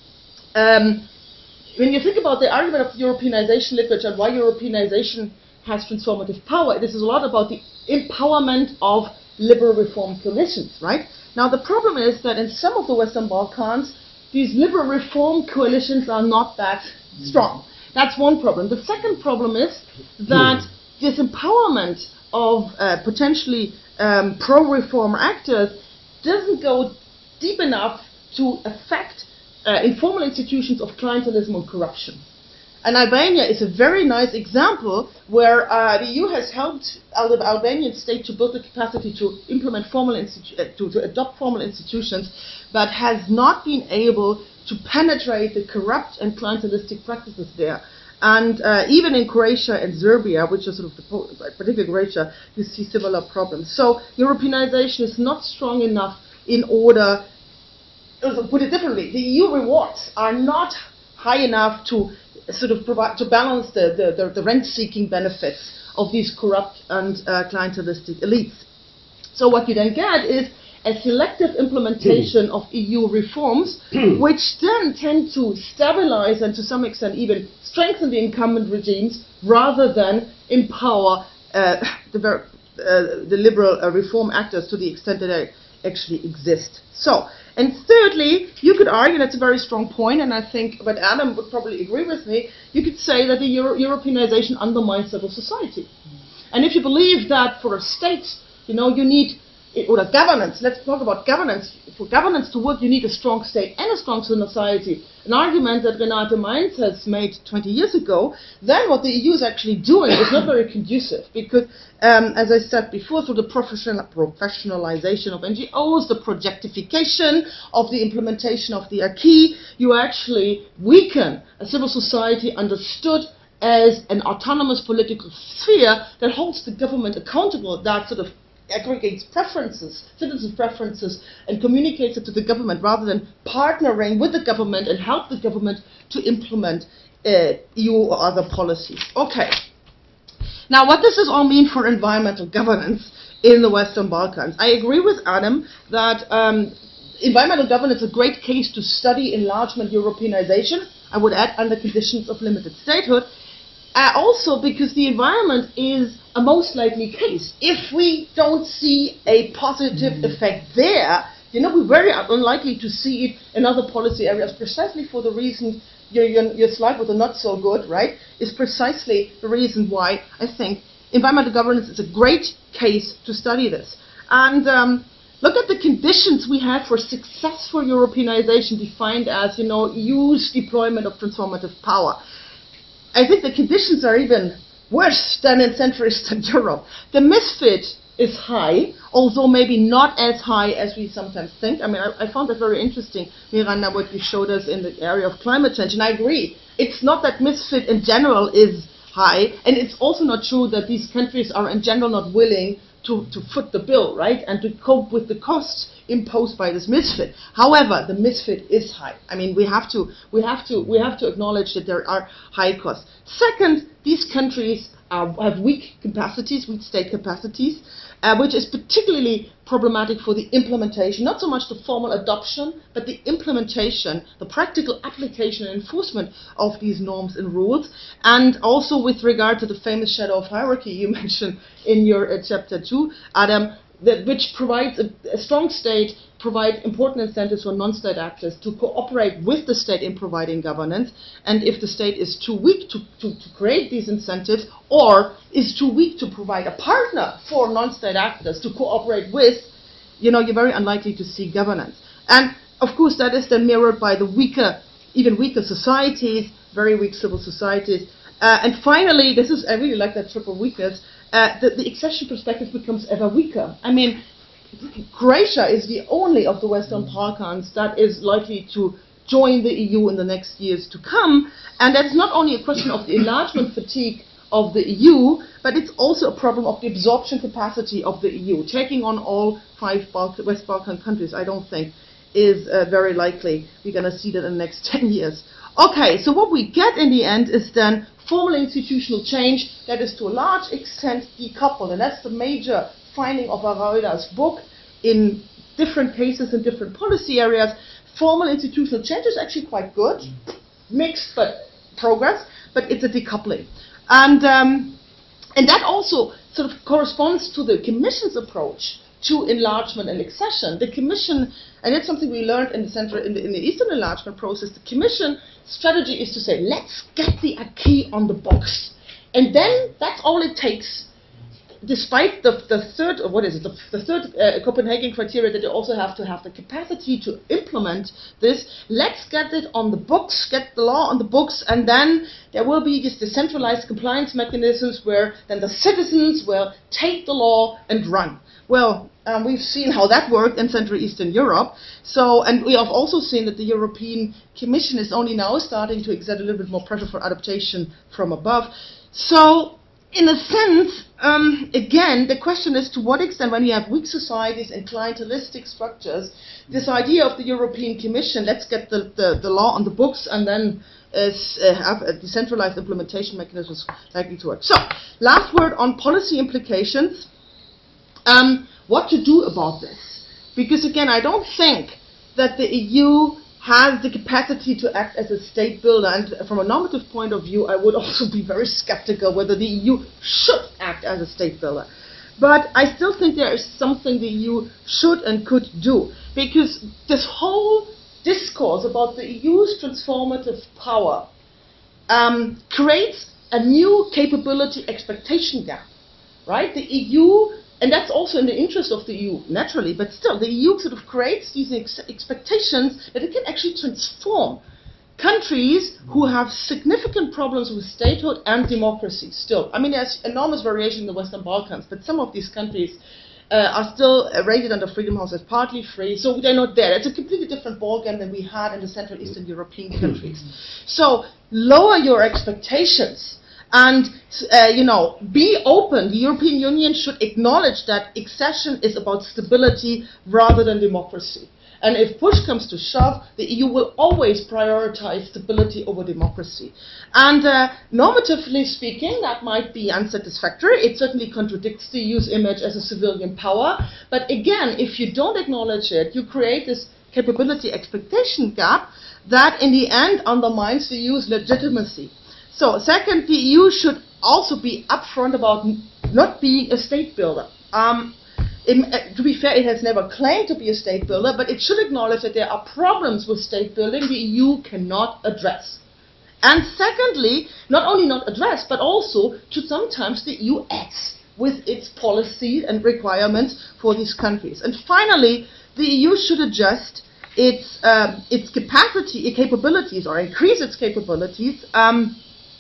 um, when you think about the argument of Europeanization literature and why Europeanization has transformative power, this is a lot about the empowerment of liberal reform coalitions, right? Now the problem is that in some of the Western Balkans, these liberal reform coalitions are not that strong. That's one problem. The second problem is that this empowerment of uh, potentially um, pro-reform actors doesn't go deep enough to affect uh, informal institutions of clientelism and corruption. And Albania is a very nice example where uh, the E U has helped the Albanian state to build the capacity to implement formal institu- uh, to, to adopt formal institutions, but has not been able to penetrate the corrupt and clientelistic practices there. And uh, even in Croatia and Serbia, which are sort of the po- particularly Croatia, you see similar problems. So Europeanization is not strong enough in order. Put it differently, the E U rewards are not high enough to sort of provide, to balance the, the, the, the rent-seeking benefits of these corrupt and uh, clientelistic elites. So what you then get is a selective implementation of E U reforms, which then tend to stabilize and to some extent even strengthen the incumbent regimes rather than empower uh, the, ver- uh, the liberal uh, reform actors to the extent that they actually exist. So, and thirdly, you could argue, that's a very strong point, and I think, but Adam would probably agree with me, you could say that the Euro- Europeanization undermines civil society. And if you believe that for a state, you know, you need it, or governance, let's talk about governance. For governance to work, you need a strong state and a strong society. An argument that Renate Mainz has made twenty years ago, then what the E U is actually doing is not very conducive, because, um, as I said before, through the professional, professionalization of N G Os, the projectification of the implementation of the acquis, you actually weaken a civil society understood as an autonomous political sphere that holds the government accountable, that sort of aggregates preferences, citizens' preferences, and communicates it to the government rather than partnering with the government and help the government to implement uh, E U or other policies. Okay. Now, what does this all mean for environmental governance in the Western Balkans? I agree with Adam that um, environmental governance is a great case to study enlargement Europeanization. I would add under conditions of limited statehood. Uh, also because the environment is a most likely case. If we don't see a positive mm-hmm. effect there, you know, we're very unlikely to see it in other policy areas, precisely for the reason your, your, your slide with the not so good, right, is precisely the reason why I think environmental governance is a great case to study this. And um, look at the conditions we have for successful Europeanization, defined as, you know, E U's deployment of transformative power. I think the conditions are even worse than in Central Eastern Europe. The misfit is high, although maybe not as high as we sometimes think. I mean, I, I found that very interesting, Miranda, what you showed us in the area of climate change, and I agree. It's not that misfit in general is high, and it's also not true that these countries are in general not willing to, to foot the bill, right, and to cope with the costs imposed by this misfit. However, the misfit is high. I mean, we have to, we have to, we have to acknowledge that there are high costs. Second, these countries uh, have weak capacities, weak state capacities, uh, which is particularly problematic for the implementation, not so much the formal adoption, but the implementation, the practical application and enforcement of these norms and rules. And also with regard to the famous shadow of hierarchy you mentioned in your uh, chapter two, Adam, that which provides a, a strong state, provide important incentives for non-state actors to cooperate with the state in providing governance. And if the state is too weak to, to, to create these incentives, or is too weak to provide a partner for non-state actors to cooperate with, you know, you're very unlikely to see governance. And of course, that is then mirrored by the weaker, even weaker societies, very weak civil societies. Uh, and finally, this is, I really like that triple weakness, uh, the, the accession perspective becomes ever weaker. I mean, Croatia is the only of the Western Balkans that is likely to join the E U in the next years to come, and that's not only a question of the enlargement fatigue of the E U, but it's also a problem of the absorption capacity of the E U. Taking on all five Balkan, West Balkan countries, I don't think, is uh, very likely. We're going to see that in the next ten years. Okay, so what we get in the end is then formal institutional change that is to a large extent decoupled, and that's the major finding of Arauda's book in different cases in different policy areas. Formal institutional change is actually quite good, mixed but progress, but it's a decoupling. And, um, and that also sort of corresponds to the Commission's approach to enlargement and accession. The Commission, and it's something we learned in the, Central, in the, in the Eastern enlargement process, the Commission strategy is to say, let's get the acquis on the box. And then that's all it takes. Despite the, the third, or what is it, the, the third uh, Copenhagen criteria that you also have to have the capacity to implement this, let's get it on the books, get the law on the books, and then there will be these decentralized compliance mechanisms where then the citizens will take the law and run. Well, um, we've seen how that worked in Central Eastern Europe. So, and we have also seen that the European Commission is only now starting to exert a little bit more pressure for adaptation from above. So, in a sense, um, again, the question is to what extent, when we have weak societies and clientelistic structures, this idea of the European Commission, let's get the, the, the law on the books and then uh, have a decentralized implementation mechanism is likely to work. So, last word on policy implications. Um, what to do about this? Because again, I don't think that the E U has the capacity to act as a state builder, and from a normative point of view, I would also be very skeptical whether the E U should act as a state builder. But I still think there is something the E U should and could do, because this whole discourse about the E U's transformative power um, creates a new capability expectation gap, right? The E U and that's also in the interest of the E U, naturally, but still, the E U sort of creates these ex expectations that it can actually transform countries who have significant problems with statehood and democracy still. I mean, there's enormous variation in the Western Balkans, but some of these countries uh, are still uh, rated under Freedom House as partly free, so they're not there. It's a completely different ballgame than we had in the Central Eastern European countries. So lower your expectations and, uh, you know, be open. The European Union should acknowledge that accession is about stability rather than democracy. And if push comes to shove, the E U will always prioritize stability over democracy. And uh, normatively speaking, that might be unsatisfactory. It certainly contradicts the E U's image as a civilian power. But again, if you don't acknowledge it, you create this capability expectation gap that in the end undermines the E U's legitimacy. So second, the E U should also be upfront about n not being a state builder. Um, It, uh, to be fair, it has never claimed to be a state builder, but it should acknowledge that there are problems with state building the E U cannot address. And secondly, not only not address, but also should sometimes the E U acts with its policy and requirements for these countries. And finally, the E U should adjust its, um, its capacity, its capabilities, or increase its capabilities, um,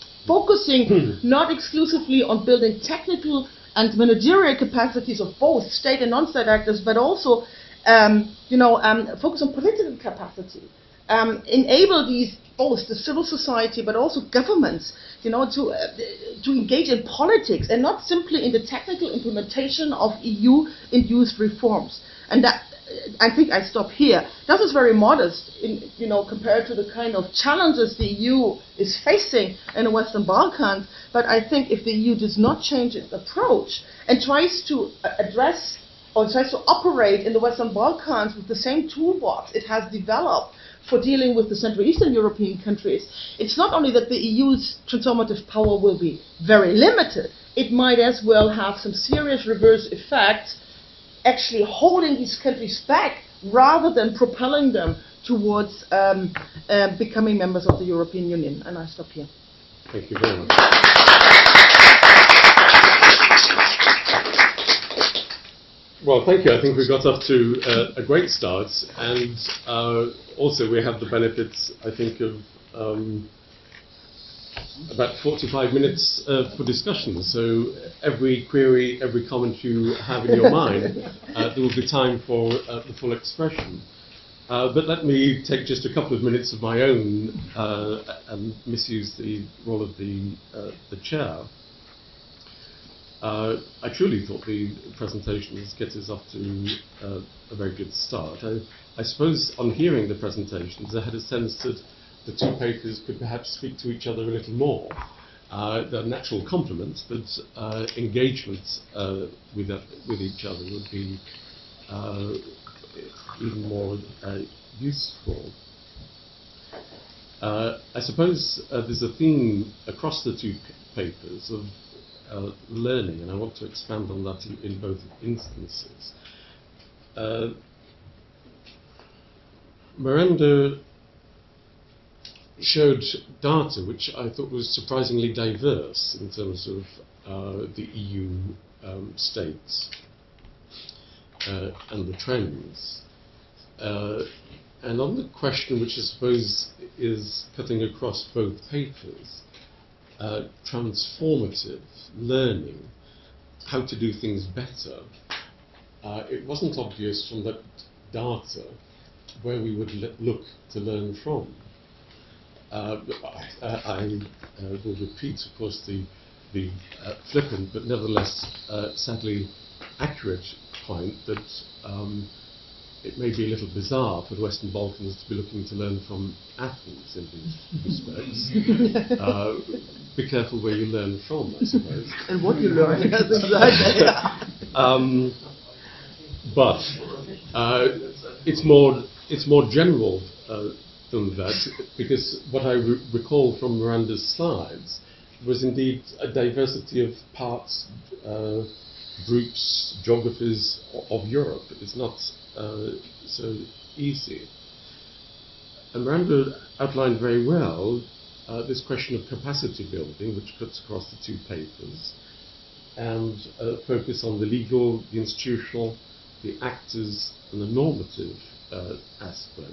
focusing not exclusively on building technical and managerial capacities of both state and non-state actors, but also, um, you know, um, focus on political capacity. Um, enable these, both the civil society, but also governments, you know, to, uh, to engage in politics and not simply in the technical implementation of E U-induced reforms. And that, I think I stop here. That is very modest, in, you know, compared to the kind of challenges the E U is facing in the Western Balkans. But I think if the E U does not change its approach and tries to address or tries to operate in the Western Balkans with the same toolbox it has developed for dealing with the Central Eastern European countries, it's not only that the E U's transformative power will be very limited, it might as well have some serious reverse effects, actually holding these countries back rather than propelling them towards um, uh, becoming members of the European Union. And I stop here. Thank you very much. Well, thank you. I think we got off to uh, a great start, and uh, also we have the benefits, I think, of um, about forty-five minutes uh, for discussion. So every query, every comment you have in your mind, uh, there will be time for uh, the full expression. Uh, but let me take just a couple of minutes of my own uh, and misuse the role of the, uh, the chair. Uh, I truly thought the presentations get us off to uh, a very good start. I, I suppose on hearing the presentations, I had a sense that the two papers could perhaps speak to each other a little more. Uh, they're natural complements, but uh, engagement uh, with, uh, with each other would be uh, even more uh, useful. Uh, I suppose uh, there's a theme across the two papers of uh, learning, and I want to expand on that in, in both instances. Uh, Miranda showed data which I thought was surprisingly diverse in terms of uh, the E U um, states uh, and the trends. Uh, and on the question which I suppose is cutting across both papers, uh, transformative learning, how to do things better, uh, it wasn't obvious from that data where we would le- look to learn from. Uh, I, I uh, will repeat, of course, the, the uh, flippant but nevertheless uh, sadly accurate point that um, it may be a little bizarre for the Western Balkans to be looking to learn from Athens in these respects. uh, be careful where you learn from, I suppose. And what you learn, yes, exactly. um, but uh, it's more it's more general uh, than that, because what I re- recall from Miranda's slides was indeed a diversity of parts, uh, groups, geographies of Europe. It's not uh, so easy. And Miranda outlined very well uh, this question of capacity building, which cuts across the two papers, and uh, focus on the legal, the institutional, the actors, and the normative uh, aspect.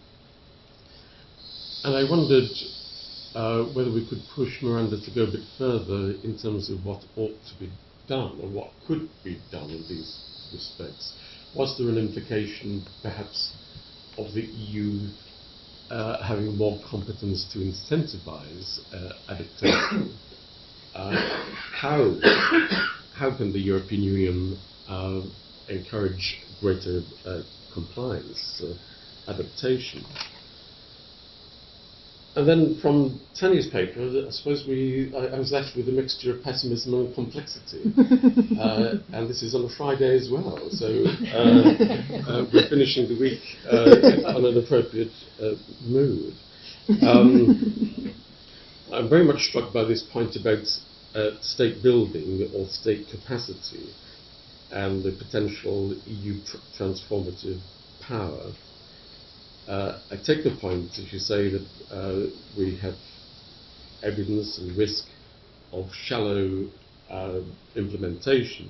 And I wondered uh, whether we could push Miranda to go a bit further in terms of what ought to be done, or what could be done in these respects. Was there an implication, perhaps, of the E U uh, having more competence to incentivize uh, adaptation? Uh, how, how can the European Union uh, encourage greater uh, compliance, uh, adaptation? And then from Tanya's paper, I suppose we, I, I was left with a mixture of pessimism and complexity. uh, and this is on a Friday as well, so uh, uh, we're finishing the week uh, on an appropriate uh, mood. Um, I'm very much struck by this point about uh, state building or state capacity and the potential E U tr transformative power. Uh, I take the point if you say that uh, we have evidence and risk of shallow uh, implementation,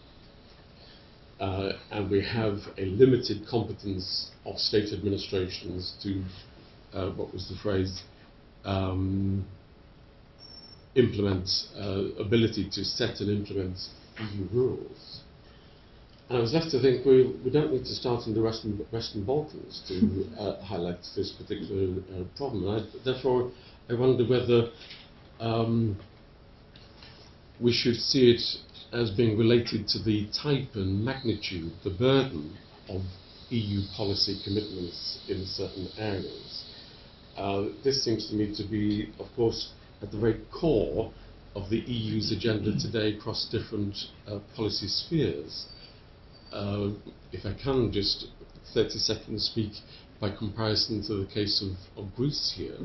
uh, and we have a limited competence of state administrations to, uh, what was the phrase, um, implement, uh, ability to set and implement E U rules. And I was left to think we, we don't need to start in the Western, Western Balkans to uh, highlight this particular uh, problem. And I, therefore, I wonder whether um, we should see it as being related to the type and magnitude, the burden of E U policy commitments in certain areas. Uh, this seems to me to be, of course, at the very core of the E U's agenda today across different uh, policy spheres. Uh, if I can just thirty seconds speak by comparison to the case of, of Greece here.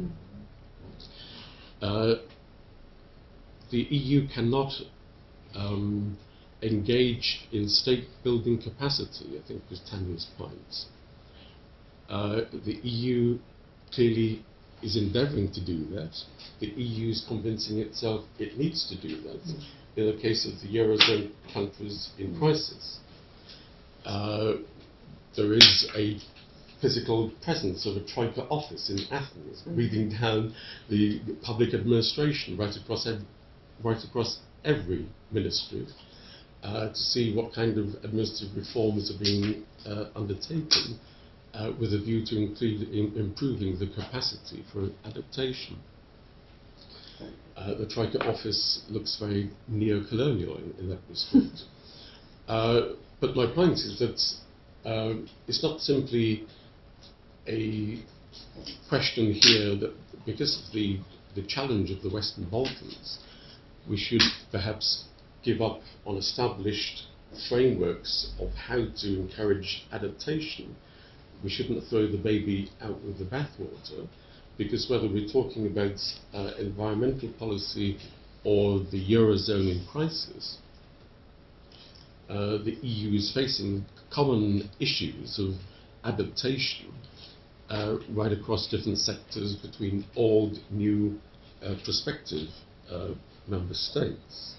Uh, the E U cannot um, engage in state building capacity, I think was Tanya's point. Uh, the E U clearly is endeavouring to do that. The E U is convincing itself it needs to do that mm. in the case of the Eurozone countries in crisis. Uh, there is a physical presence of a Troika office in Athens, mm. breathing down the public administration right across, ev right across every ministry uh, to see what kind of administrative reforms are being uh, undertaken uh, with a view to include in improving the capacity for adaptation. Uh, the Troika office looks very neo-colonial in, in that respect. uh, But my point is that uh, it's not simply a question here that because of the, the challenge of the Western Balkans, we should perhaps give up on established frameworks of how to encourage adaptation. We shouldn't throw the baby out with the bathwater, because whether we're talking about uh, environmental policy or the Eurozone in crisis, Uh, the E U is facing common issues of adaptation uh, right across different sectors between old, new, uh, prospective uh, member states.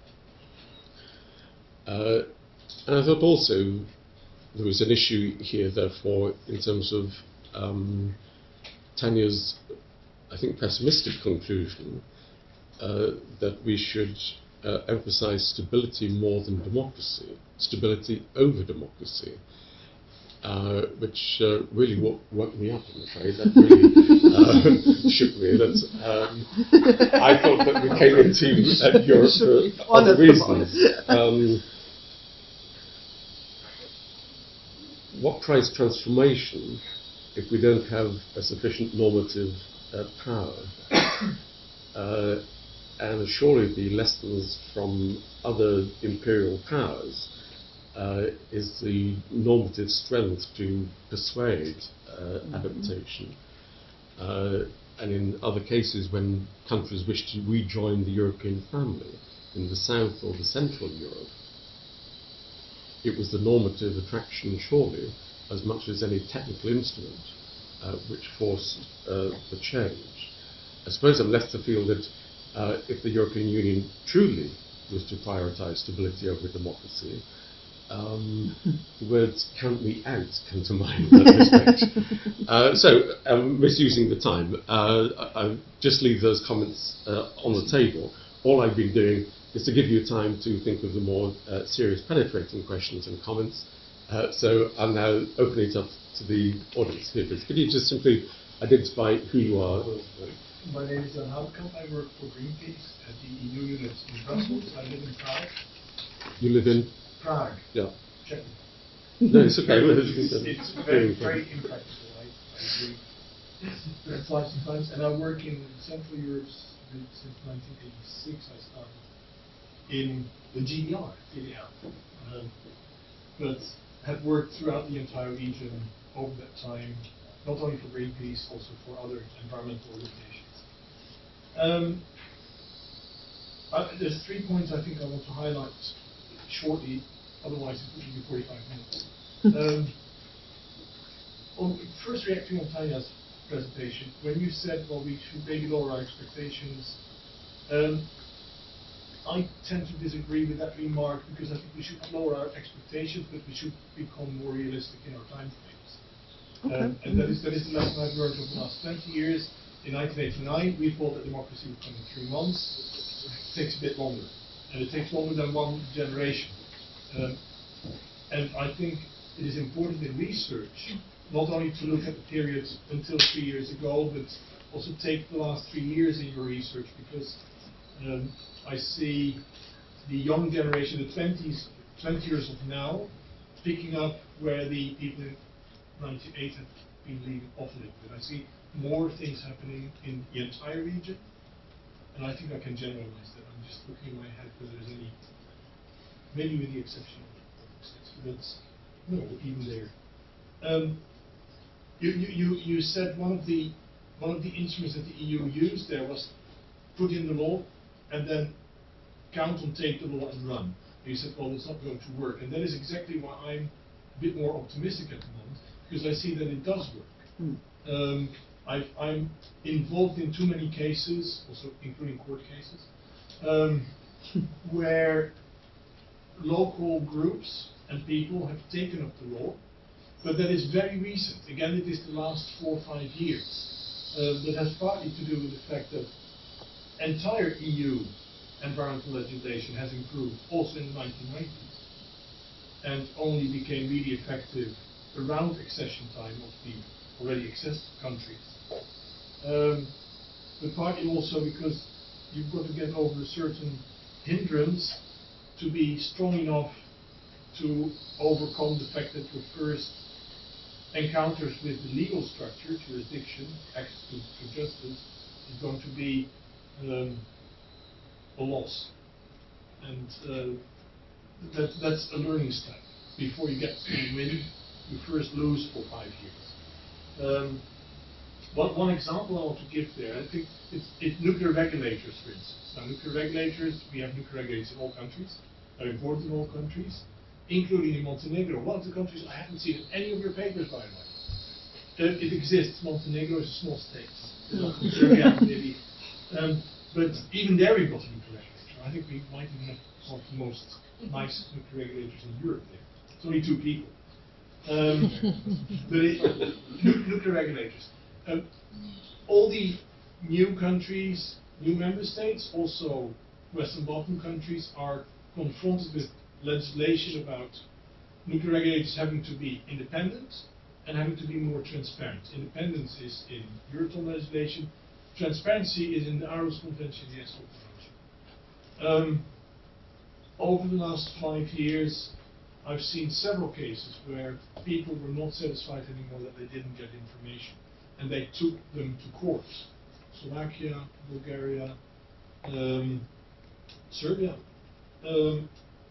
Uh, and I thought also there was an issue here, therefore, in terms of um, Tanya's, I think, pessimistic conclusion uh, that we should Uh, emphasize stability more than democracy, stability over democracy, uh, which uh, really woke, woke me up, I'm afraid. That really uh, shook me. That's, um, I thought that we came into uh, Europe for other reasons. Um, what cries transformation if we don't have a sufficient normative uh, power? Uh, And surely the lessons from other imperial powers uh, is the normative strength to persuade uh, mm-hmm. adaptation. Uh, and in other cases, when countries wish to rejoin the European family in the South or the Central Europe, it was the normative attraction, surely, as much as any technical instrument, uh, which forced uh, the change. I suppose I'm left to feel that Uh, if the European Union truly was to prioritize stability over democracy. Um, the words "count me out" come to mind in that respect. Uh, so, um, misusing the time, uh, I, I just leave those comments uh, on the table. All I've been doing is to give you time to think of the more uh, serious, penetrating questions and comments. Uh, so, I'll now open it up to the audience here. Please. Could you just simply identify who you are? My name is Jan Houtkamp. I work for Greenpeace at the E U unit in Brussels. I live in Prague. You live in? Prague. Yeah. Czech. No, it's okay. It's, it's very, very impractical. I, I agree. That's why sometimes, and I work in Central Europe since nineteen eighty-six. I started in the G D R, G D R. Um, but have worked throughout the entire region over that time, not only for Greenpeace, also for other environmental organizations. Um, I, there's three points I think I want to highlight shortly, otherwise it will be forty-five minutes. um, on, first reacting on Tanya's presentation, when you said, well, we should maybe lower our expectations, um, I tend to disagree with that remark because I think we should lower our expectations, but we should become more realistic in our time frames. Okay. Um, and that is, that is the lesson I've learned over the last twenty years. In nineteen eighty-nine, we thought that democracy would come in three months. It takes a bit longer. And it takes longer than one generation. Um, and I think it is important in research not only to look at the period until three years ago, but also take the last three years in your research, because um, I see the young generation, the twenties, twenty years of now, picking up where the people in ninety-eight have been leaving off a little bit. I see more things happening in the entire region, and I think I can generalize that. I'm just looking in my head whether there's any, maybe with the exception of states, but no, even there. Um, you, you, you, you said one of the one of the instruments that the E U used there was put in the law and then count on take the law and run. And you said, well, it's not going to work, and that is exactly why I'm a bit more optimistic at the moment, because I see that it does work. Mm. Um, I've, I'm involved in too many cases, also including court cases, um, where local groups and people have taken up the law, but that is very recent. Again, it is the last four or five years. Uh, that has partly to do with the fact that entire E U environmental legislation has improved also in the nineteen nineties and only became really effective around accession time of the already accessed countries. Um, but partly also because you've got to get over a certain hindrance to be strong enough to overcome the fact that your first encounters with the legal structure, jurisdiction, access to, to justice, is going to be um, a loss. And uh, that, that's a learning step. Before you get to win, you first lose for five years. Um, one, one example I want to give there, I think it's, it's nuclear regulators, for instance. Now, nuclear regulators, we have nuclear regulators in all countries. They're important in all countries, including in Montenegro. One of the countries I haven't seen in any of your papers, by the way. Uh, it exists. Montenegro is a small state. Serbia, maybe. Um, but even there we've got a nuclear regulator. I think we might even have one of the most nice nuclear regulators in Europe there. It's only two people. Um, but it, nu nuclear regulators. Um, all the new countries, new member states, also Western Balkan countries, are confronted with legislation about nuclear regulators having to be independent and having to be more transparent. Independence is in Euratom legislation. Transparency is in the Aarhus Convention, the ESCO Convention. Um, over the last five years, I've seen several cases where people were not satisfied anymore that they didn't get information, and they took them to court. Slovakia, Bulgaria, um, Serbia. Um,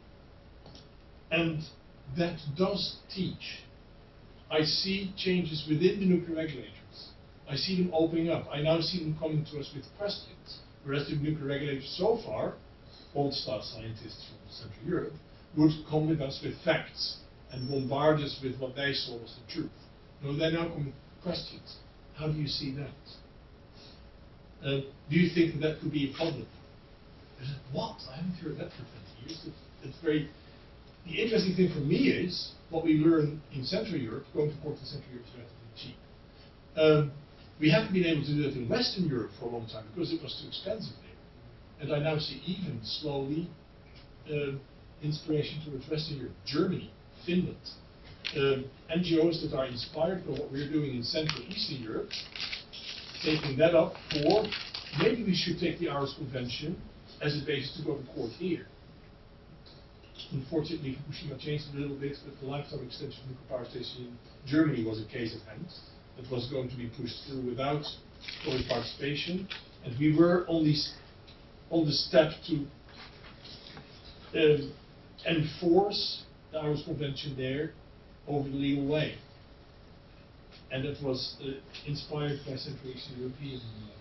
and that does teach. I see changes within the nuclear regulators. I see them opening up. I now see them coming to us with questions, whereas the nuclear regulators so far, old-style scientists from Central Europe, would come with us with facts and bombard us with what they saw was the truth. No, they now come with questions. How do you see that? Uh, do you think that that could be a problem? I said, what? I haven't heard that for twenty years. It's, it's very. The interesting thing for me is what we learn in Central Europe. Going to court in Central Europe is relatively cheap. Um, we haven't been able to do that in Western Europe for a long time because it was too expensive there. And I now see even slowly uh, inspiration towards Western Europe, Germany, Finland, um, N G Os that are inspired by what we're doing in Central Eastern Europe, taking that up for maybe we should take the Aarhus Convention as a basis to go to court here. Unfortunately, Fukushima changed a little bit, but the lifetime extension of the nuclear power station in Germany was a case at hand that was going to be pushed through without Tory participation, and we were on, these, on the step to um, enforce the Aarhus Convention there over the legal way. And that was uh, inspired by Central Eastern European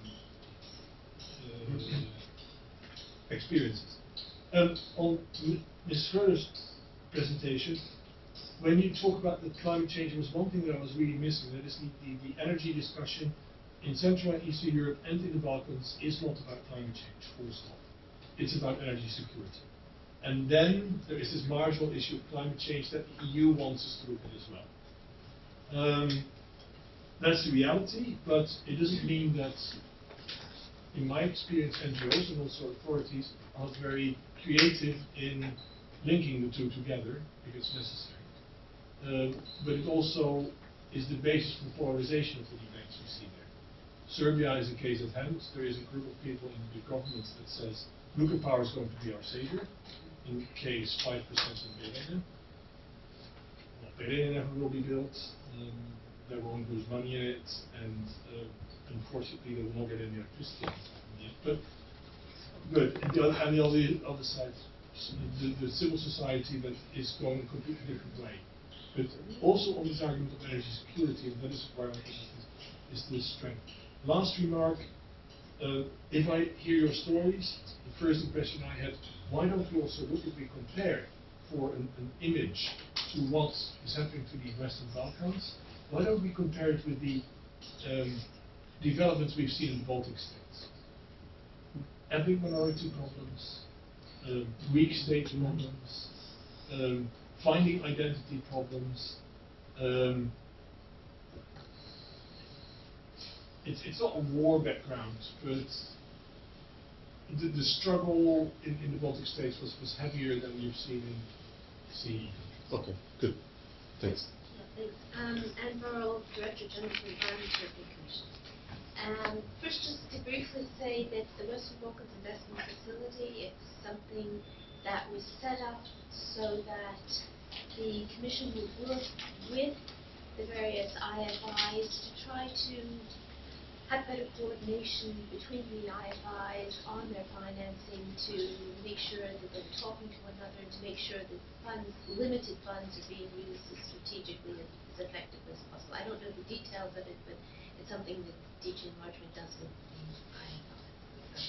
um, uh, experiences. Um, on Miz Schroeder's presentation, when you talk about the climate change, there was one thing that I was really missing, that is the, the, the energy discussion in Central and Eastern Europe and in the Balkans is not about climate change, full stop. It's about energy security. And then there is this marginal issue of climate change that the E U wants us to look at as well. Um, that's the reality, but it doesn't mean that, in my experience, N G Os and also authorities are very creative in linking the two together because it's necessary. Um, but it also is the basis for polarization of the debates we see there. Serbia is a case at hand. There is a group of people in the government that says nuclear power is going to be our savior. In case five percent in Belene. Well, Belene never will be built. Um, they won't lose money in it, and uh, unfortunately, they will not get any electricity. But good. And the other, and the other, other side, the, the civil society that is going a completely different way. But also on this argument of energy security, and that is why I'm interested, is this strength. Last remark. Uh, if I hear your stories, the first impression I had, why don't we also look if we compare for an, an image to what is happening to the Western Balkans, why don't we compare it with the um, developments we've seen in the Baltic states? Ethnic minority problems, uh, weak state problems, um, finding identity problems, um, It's, it's not a war background, but the, the struggle in, in the Baltic states was, was heavier than we've seen in C E. Okay, good. Thanks. Yeah, thanks. Um, Anne Burrell, Director General for the Environment European Commission. Um, first, just to briefly say that the Western Balkans Investment Facility, it's something that was set up so that the Commission would work with the various I F Is to try to have better coordination between the I F Is on their financing to make sure that they're talking to one another and to make sure that funds, limited funds are being used as strategically as, as effectively as possible. I don't know the details of it, but it's something that D G Enlargement does with the I F Is.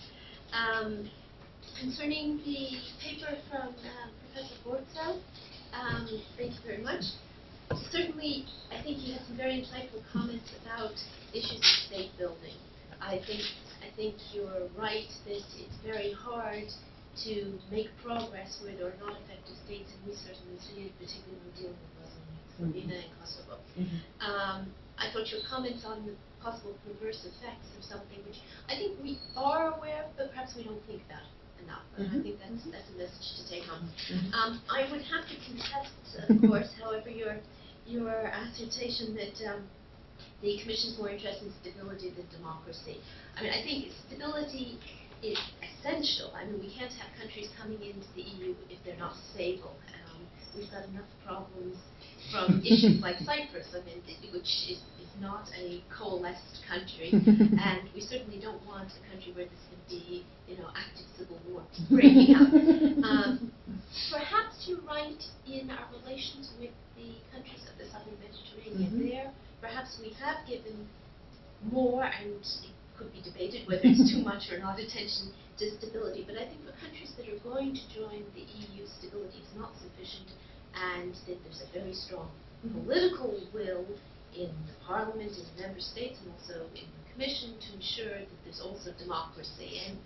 Um, concerning the paper from uh, Professor Borza, um, thank you very much. Certainly, I think you had some very insightful comments about issues of state building. I think I think you're right that it's very hard to make progress where there are not effective states, and we certainly see it, particularly when dealing with Bosnia mm-hmm. and Kosovo. Mm-hmm. um, I thought your comments on the possible perverse effects of something which I think we are aware of, but perhaps we don't think about enough. And mm-hmm. I think that's that's a message to take home. Mm-hmm. Um, I would have to contest, of course, however, your your assertion that um, the Commission is more interested in stability than democracy. I mean, I think stability is essential. I mean, we can't have countries coming into the E U if they're not stable. Um, we've got enough problems from issues like Cyprus, I mean, which is, is not a coalesced country, and we certainly don't want a country where there's going to be, you know, active civil war breaking out. Um, perhaps you're right in our relations with the countries of the southern Mediterranean. Mm-hmm. There, perhaps we have given more, and it could be debated whether it's too much or not, attention to stability. But I think for countries that are going to join the E U, stability is not sufficient, and that there's a very strong political will in the Parliament, in the Member States, and also in the Commission to ensure that there's also democracy. And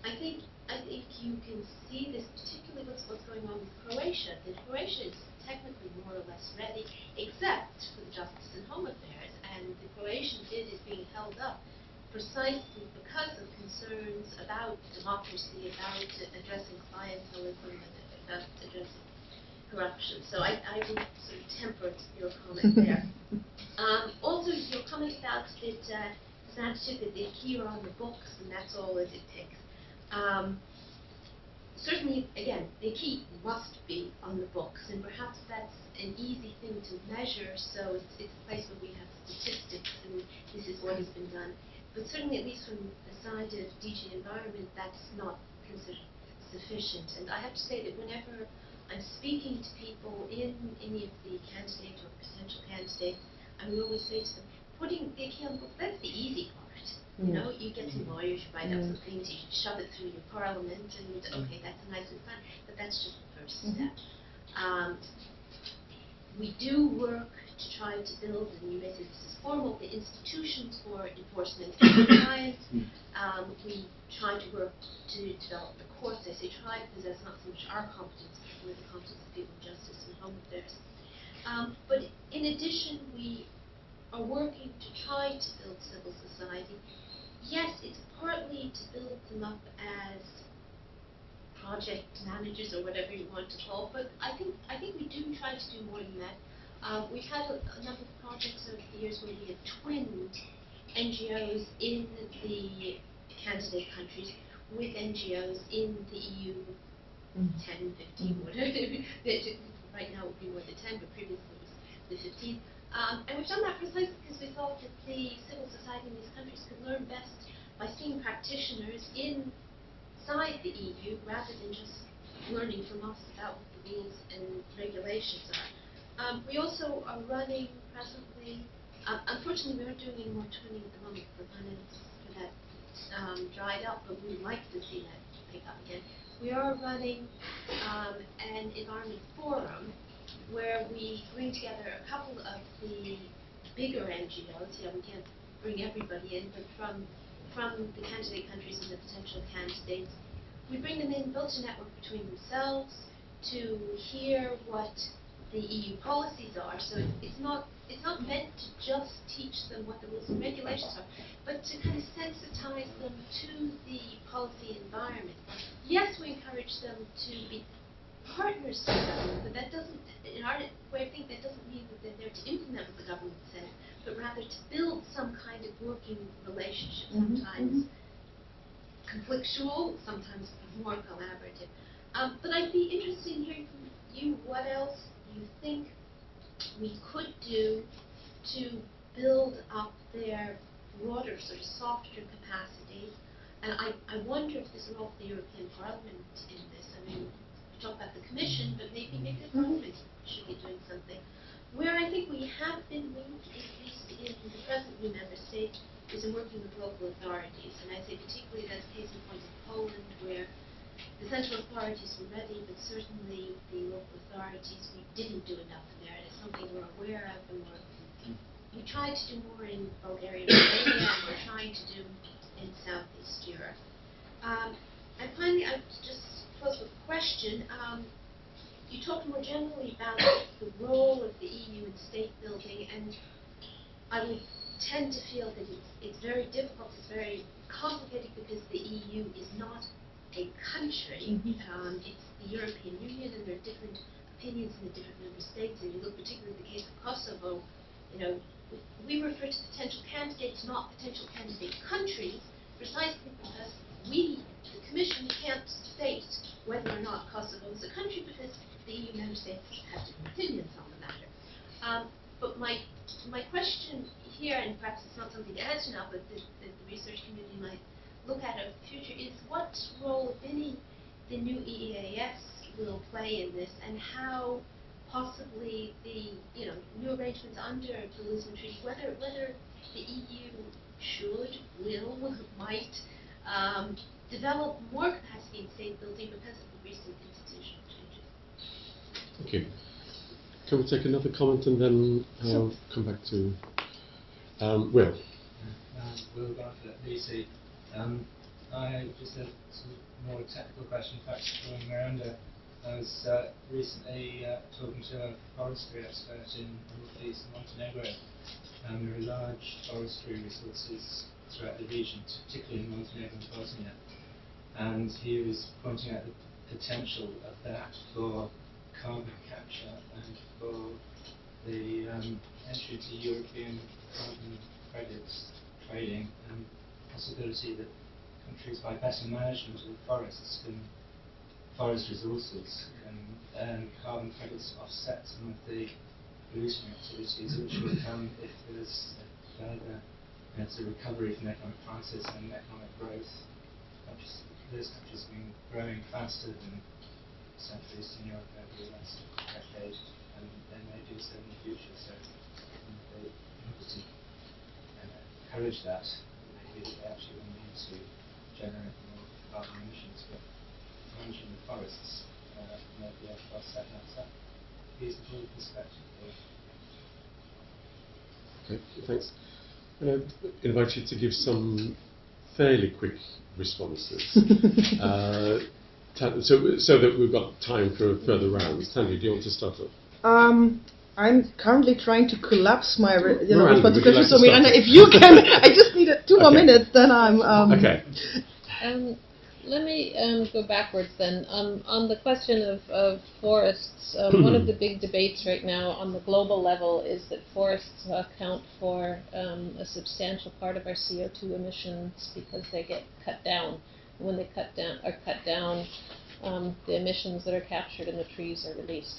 I think I think you can see this, particularly what's what's going on with Croatia. That Croatia is technically more or less ready, except for the Justice and Home Affairs, and the Croatian bid is being held up precisely because of concerns about democracy, about addressing clientelism, and about addressing corruption. So I, I would sort of temper your comment there. um, also, your comment about that uh, statute that the key are on the books, and that's all as it takes. Um, certainly, again, the key must be on the books, and perhaps that's an easy thing to measure, so it's, it's a place where we have statistics, and this is what has been done. But certainly, at least from the side of D G Environment, that's not considered sufficient. And I have to say that whenever I'm speaking to people in any of the candidate or potential candidates, I will always say to them, putting the key on the book, that's the easy part. You know, you get some lawyers, you write up some things, you shove it through your parliament, and okay, that's a nice and fun, but that's just the first step. Um, we do work to try to build, and you may say this is formal, the institutions for enforcement and compliance. Um, we try to work to develop the courts. I say try because that's not so much our competence, but more the competence of people in justice and home affairs. Um, but in addition, we are working to try to build civil society. Yes, it's partly to build them up as project managers or whatever you want to call, but I think I think we do try to do more than that. Um, we've had a, a number of projects over the years where we have twinned N G Os in the candidate countries with N G Os in the E U mm. ten, fifteen, whatever. Right now it would be more than ten, but previously it was the fifteen. Um, and we've done that precisely because we thought that the civil society in these countries could learn best by seeing practitioners inside the E U rather than just learning from us about what the rules and regulations are. Um, we also are running presently, uh, unfortunately we aren't doing any more twinning at the moment, the finance for that um, dried up, but we would like to see that pick up again. We are running um, an environment forum where we bring together a couple of the bigger N G Os. Yeah, we can't bring everybody in, but from from the candidate countries and the potential candidates, we bring them in, build a network between themselves to hear what the E U policies are. So it, it's not it's not meant to just teach them what the rules and regulations are, but to kind of sensitize them to the policy environment. Yes, we encourage them to be partners to the government, but that doesn't, in our way of thinking, that doesn't mean that they're there to implement what the government says, but rather to build some kind of working relationship, Mm-hmm. sometimes mm-hmm. conflictual, sometimes more collaborative. Um, but I'd be interested in hearing from you what else you think we could do to build up their broader, sort of softer capacities. And I, I wonder if there's a role for the European Parliament in this. I mean, talk about the Commission, but maybe maybe the Parliament should be doing something. Where I think we have been weak, at least in the present new member state, is in working with local authorities. And I say particularly that's case in point in Poland, where the central authorities were ready, but certainly the local authorities, we didn't do enough there. And it's something we're aware of, and we're, we tried to do more in Bulgaria and Romania, and we're trying to do in Southeast Europe. Um, and finally, I just close with a question. Um, you talked more generally about the role of the E U in state building, and I would tend to feel that it's, it's very difficult, it's very complicated because the E U is not a country. Mm-hmm. um, it's the European Union, and there are different opinions in the different member states. And you look particularly at the case of Kosovo, you know, we refer to potential candidates, not potential candidate countries, precisely because we, the Commission, can't state whether or not Kosovo is a country because the E U member states have different opinions on the matter. Um, but my my question here, and perhaps it's not something to answer now, but that the, the research community might look at in the future, is what role, if any, the new E E A S will play in this, and how possibly the you know new arrangements under the Lisbon Treaty, whether whether the E U should, will, might um, develop more capacity in state building because of the recent institutional changes. Thank you. Can we take another comment and then I'll sure. come back to um, Will? Um, Will Garfield at B C. Um, I just a sort of more technical question, perhaps for Miranda. I was uh, recently uh, talking to a forestry expert in northeast Montenegro, and there are large forestry resources throughout the region, particularly in Montenegro and Bosnia. And he was pointing out the potential of that for carbon capture and for the um, entry to European carbon credits trading, and possibility that countries, by better management of forests and forest resources, can earn carbon credits to offset some of the polluting activities which will come if there's a further you know, it's a recovery from economic crisis and economic growth. Countries, those countries have been growing faster than Central Eastern Europe over the last decade, and they may do so in the future. So um, they obviously uh, encourage that. Maybe they actually will need to generate more carbon emissions, but managing the forests uh, may be able to offset that. Is that a feasible perspective? Okay, thanks. I'm going to invite you to give some fairly quick responses. uh, Tan- so, so that we've got time for further rounds. Tandy, do you want to start off? Um, I'm currently trying to collapse my re- you know, Miranda, would you like responsibilities. to So Miranda, start? if you can, I just need two more Okay. minutes, then I'm. Um, Okay. Um, let me um, go backwards then. Um, on the question of, of forests, um, one of the big debates right now on the global level is that forests account for um, a substantial part of our C O two emissions because they get cut down. And when they cut down, are cut down, um, the emissions that are captured in the trees are released.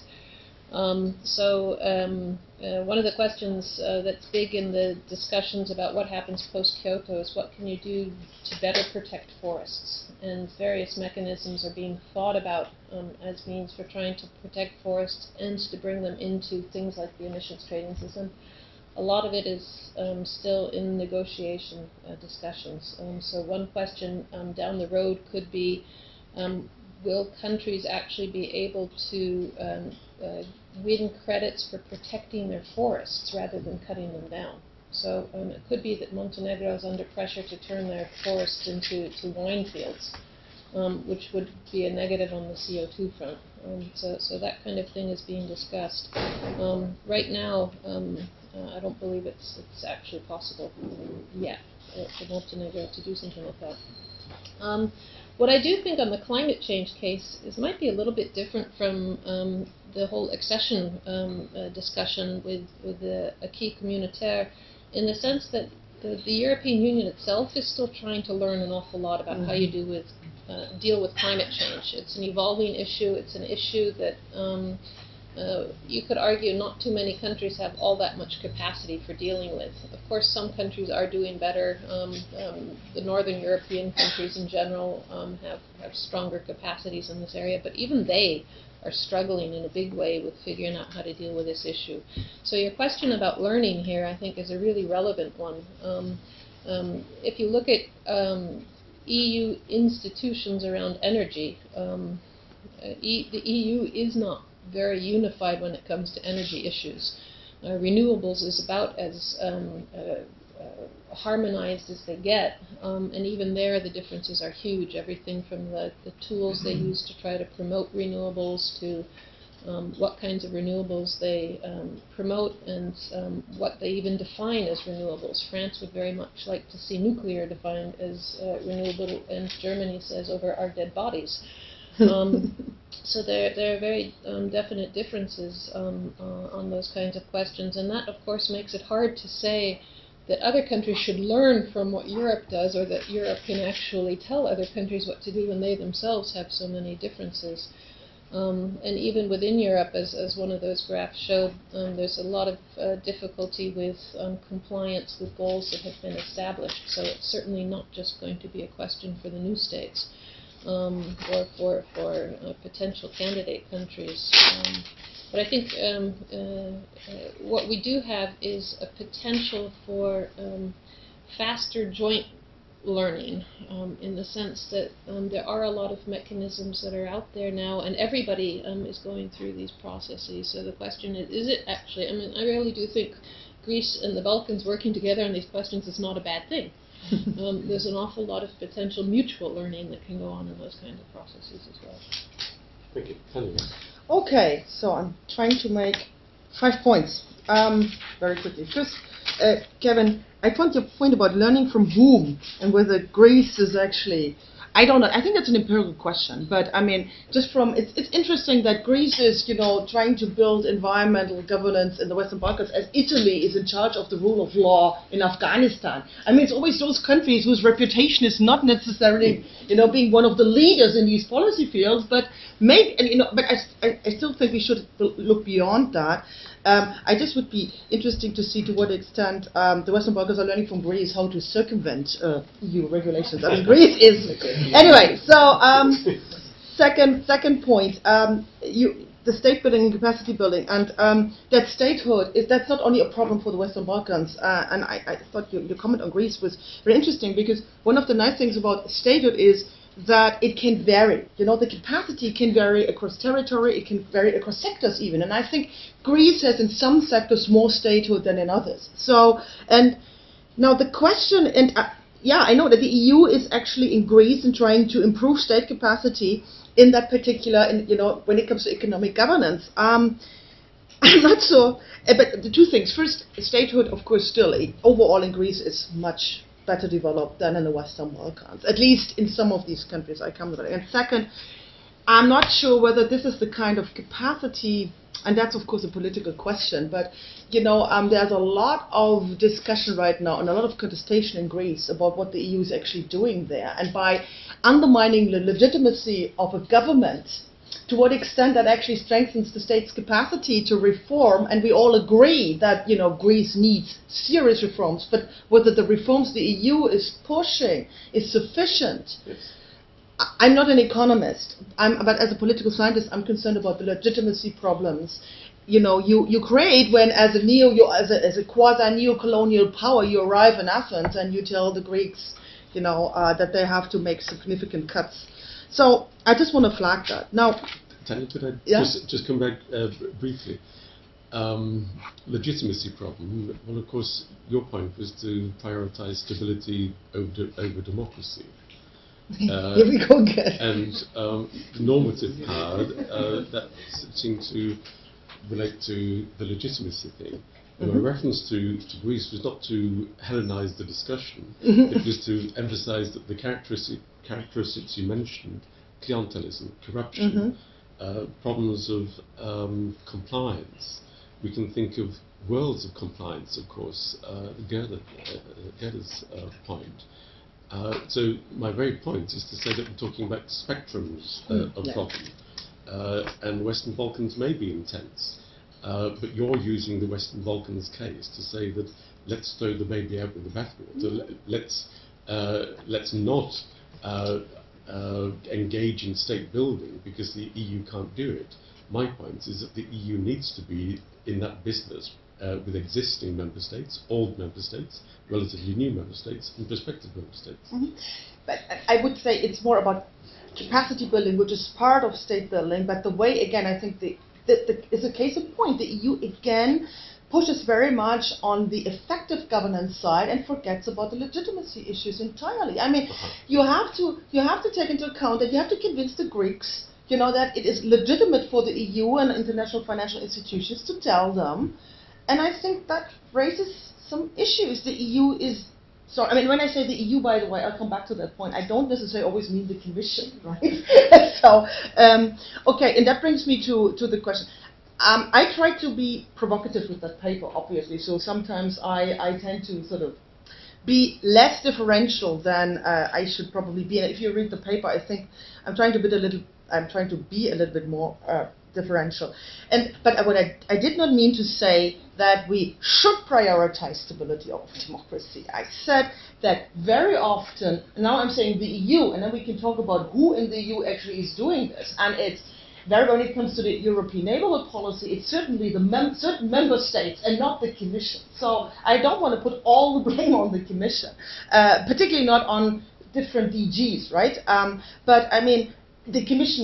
Um, so um, uh, one of the questions uh, that's big in the discussions about what happens post-Kyoto is what can you do to better protect forests? And various mechanisms are being thought about um, as means for trying to protect forests and to bring them into things like the emissions trading system. A lot of it is um, still in negotiation uh, discussions. Um, so one question um, down the road could be, um, will countries actually be able to um, uh, win credits for protecting their forests rather than cutting them down? So um, it could be that Montenegro is under pressure to turn their forests into to wine fields, um, which would be a negative on the C O two front. Um, so, so that kind of thing is being discussed. Um, right now, um, uh, I don't believe it's it's actually possible yet uh, for Montenegro to do something like that. Um, what I do think on the climate change case is might be a little bit different from um, the whole accession um, uh, discussion with, with the acquis communautaire, in the sense that the, the European Union itself is still trying to learn an awful lot about mm-hmm. how you do with, uh, deal with climate change. It's an evolving issue. It's an issue that um, Uh, you could argue not too many countries have all that much capacity for dealing with. Of course, some countries are doing better. Um, um, the northern European countries in general um, have, have stronger capacities in this area, but even they are struggling in a big way with figuring out how to deal with this issue. So your question about learning here, I think, is a really relevant one. Um, um, if you look at um, E U institutions around energy, um, uh, e- the E U is not very unified when it comes to energy issues. Uh, renewables is about as um, uh, uh, harmonized as they get, um, and even there the differences are huge. Everything from the, the tools they use to try to promote renewables to um, what kinds of renewables they um, promote and um, what they even define as renewables. France would very much like to see nuclear defined as uh, renewable, and Germany says over our dead bodies. Um, so there, there are very um, definite differences um, uh, on those kinds of questions, and that, of course, makes it hard to say that other countries should learn from what Europe does, or that Europe can actually tell other countries what to do when they themselves have so many differences. Um, and even within Europe, as, as one of those graphs showed, um, there's a lot of uh, difficulty with um, compliance with goals that have been established. So it's certainly not just going to be a question for the new states. Um, or for, for uh, potential candidate countries. Um, but I think um, uh, uh, what we do have is a potential for um, faster joint learning, um, in the sense that um, there are a lot of mechanisms that are out there now, and everybody um, is going through these processes. So the question is, is it actually, I mean, I really do think Greece and the Balkans working together on these questions is not a bad thing. um, there's an awful lot of potential mutual learning that can go on in those kinds of processes as well. Thank you. Tanya. Okay, so I'm trying to make five points um, very quickly. First, uh, Kevin, I found your point about learning from whom and whether Greece is actually, I don't know, I think that's an empirical question, but I mean, just from, it's, it's interesting that Greece is, you know, trying to build environmental governance in the Western Balkans as Italy is in charge of the rule of law in Afghanistan. I mean, it's always those countries whose reputation is not necessarily, you know, being one of the leaders in these policy fields, but maybe, and, you know, but I, I, I still think we should look beyond that. Um, I just would be interesting to see to what extent um, the Western Balkans are learning from Greece how to circumvent uh, E U regulations. I mean, Greece is anyway. So um, second second point, um, you, the state building and capacity building, and um, that statehood is that's not only a problem for the Western Balkans. Uh, and I, I thought your, your comment on Greece was very interesting because one of the nice things about statehood is that it can vary. You know, the capacity can vary across territory, it can vary across sectors even. And I think Greece has in some sectors more statehood than in others. So, and now the question, and uh, yeah, I know that the E U is actually in Greece and trying to improve state capacity in that particular, in, you know, when it comes to economic governance. Um, I'm not so, uh, but the two things. First, statehood, of course, still, uh, overall in Greece is much better developed than in the Western Balkans, at least in some of these countries I come from. And second, I'm not sure whether this is the kind of capacity, and that's of course a political question, but you know, um, there's a lot of discussion right now and a lot of contestation in Greece about what the E U is actually doing there, and by undermining the legitimacy of a government, to what extent that actually strengthens the state's capacity to reform, and we all agree that, you know, Greece needs serious reforms, but whether the reforms the E U is pushing is sufficient. Yes. I'm not an economist, I'm, but as a political scientist, I'm concerned about the legitimacy problems. You know, you, you create when, as a neo, you, as a, as a quasi-neo-colonial power, you arrive in Athens and you tell the Greeks, you know, uh, that they have to make significant cuts. So I just want to flag that. Now, Tanya, could I yeah? just, just come back uh, briefly? Um, legitimacy problem. Well, of course, your point was to prioritize stability over, de over democracy. Uh, Here we go again. And um, normative power, uh, that seemed to relate to the legitimacy thing. And Mm-hmm. my reference to, to Greece was not to Hellenize the discussion, Mm-hmm. it was to emphasize that the characteristic, characteristics you mentioned, clientelism, corruption, Mm-hmm. uh, problems of um, compliance. We can think of worlds of compliance, of course, uh, Gerda, uh, Gerda's uh, point. Uh, so my very point is to say that we're talking about spectrums uh, Mm, of yeah. problem, uh, and the Western Balkans may be intense, uh, but you're using the Western Balkans case to say that let's throw the baby out with the bathwater. Mm. Let's uh, let's not uh, uh, engage in state building because the E U can't do it. My point is that the E U needs to be in that business uh, with existing member states, old member states, relatively new member states, and prospective member states. Mm-hmm. But I would say it's more about capacity building, which is part of state building. But the way, again, I think the, the, the is a case in point. The E U again pushes very much on the effective governance side and forgets about the legitimacy issues entirely. I mean, Uh-huh. you have to you have to take into account that you have to convince the Greeks, you know, that it is legitimate for the E U and international financial institutions to tell them. And I think that raises some issues. The E U is, so I mean, when I say the E U, by the way, I'll come back to that point. I don't necessarily always mean the Commission, right? so, um, okay, and that brings me to, to the question. Um, I try to be provocative with that paper, obviously, so sometimes I, I tend to sort of be less differential than uh, I should probably be. And if you read the paper, I think I'm trying to be a little, I'm trying to be a little bit more uh, differential. And but what I, I did not mean to say that we should prioritize stability over democracy. I said that very often, now I'm saying the E U, and then we can talk about who in the E U actually is doing this. And it's very, when it comes to the European neighborhood policy, it's certainly the mem certain member states and not the Commission. So I don't want to put all the blame on the Commission, uh, particularly not on different D Gs, right? Um, but I mean, the Commission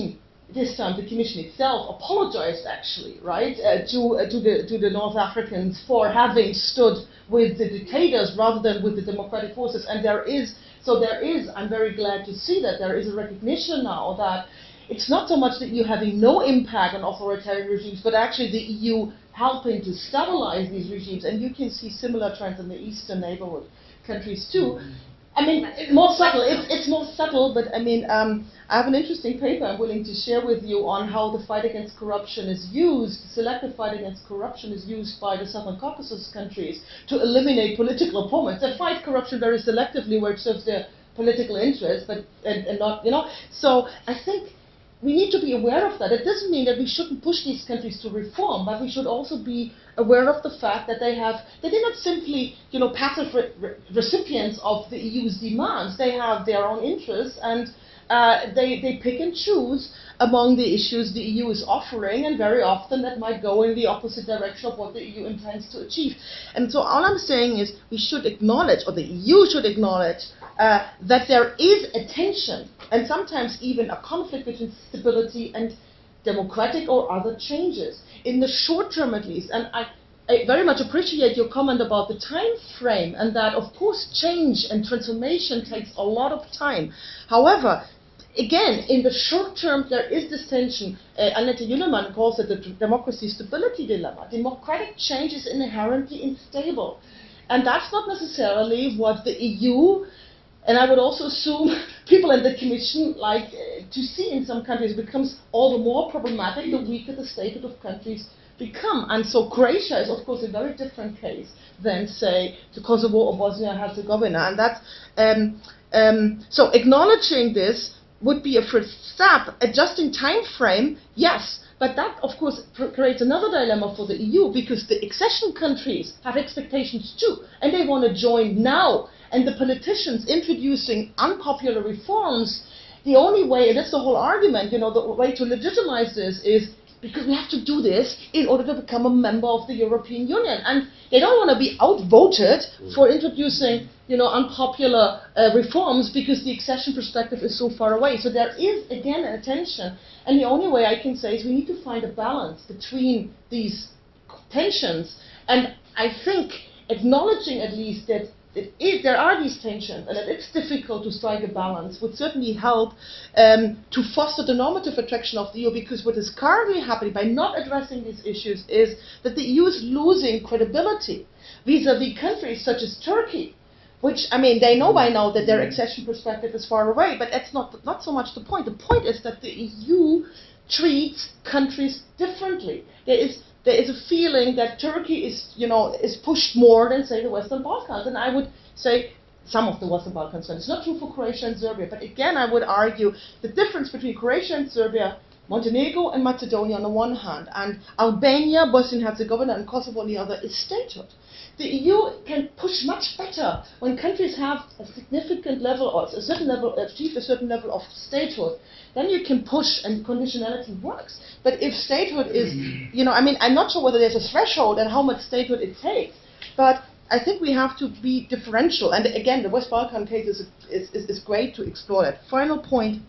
this time the Commission itself apologized actually, right, uh, to, uh, to, the, to the North Africans for having stood with the dictators rather than with the democratic forces. And there is, so there is, I'm very glad to see that there is a recognition now that it's not so much the E U having no impact on authoritarian regimes, but actually the E U helping to stabilize these regimes. And you can see similar trends in the Eastern neighborhood countries too. I mean, it's more subtle. It's, it's more subtle, but I mean, um, I have an interesting paper I'm willing to share with you on how the fight against corruption is used, the selective fight against corruption is used by the Southern Caucasus countries to eliminate political opponents. They fight corruption very selectively where it serves their political interests, but and, and not, you know. So I think we need to be aware of that. It doesn't mean that we shouldn't push these countries to reform, but we should also be aware of the fact that they have, that they're not simply, you know, passive re re recipients of the E U's demands. They have their own interests, and uh, they, they pick and choose among the issues the E U is offering, and very often that might go in the opposite direction of what the E U intends to achieve. And so all I'm saying is we should acknowledge, or the E U should acknowledge, uh, that there is a tension, and sometimes even a conflict between stability and democratic or other changes, in the short term at least. And I, I very much appreciate your comment about the time frame, and that of course change and transformation takes a lot of time. However, again, in the short term there is this tension. Uh, Annette Jünemann calls it the democracy stability dilemma. Democratic change is inherently unstable, and that's not necessarily what the E U, and I would also assume people in the Commission like uh, to see in some countries. It becomes all the more problematic the weaker the statehood of countries become. And so Croatia is, of course, a very different case than, say, the Kosovo or Bosnia-Herzegovina. And that's, um, um, so acknowledging this would be a first step. Adjusting time frame, yes. But that, of course, creates another dilemma for the E U, because the accession countries have expectations too, and they want to join now. And the politicians introducing unpopular reforms, the only way, and that's the whole argument, you know, the way to legitimize this is because we have to do this in order to become a member of the European Union. And they don't want to be outvoted for introducing, you know, unpopular uh, reforms because the accession perspective is so far away. So there is, again, a tension. And the only way I can say is we need to find a balance between these tensions. And I think acknowledging at least that It is, there are these tensions, and that it's difficult to strike a balance would certainly help um, to foster the normative attraction of the E U, because what is currently happening by not addressing these issues is that the E U is losing credibility vis-à-vis countries such as Turkey, which, I mean, they know by now that their accession perspective is far away, but that's not, not so much the point. The point is that the E U treats countries differently. There is There is a feeling that Turkey is, you know, is pushed more than, say, the Western Balkans. And I would say some of the Western Balkans. And it's not true for Croatia and Serbia. But again, I would argue the difference between Croatia and Serbia, Montenegro and Macedonia on the one hand, and Albania, Bosnia and Herzegovina, and Kosovo on the other, is statehood. The E U can push much better when countries have a significant level, or a certain level, achieve a certain level of statehood. Then you can push, and conditionality works. But if statehood is, you know, I mean, I'm not sure whether there's a threshold and how much statehood it takes, but I think we have to be differential. And again, the West Balkan case is, is, is, is great to explore that. Final point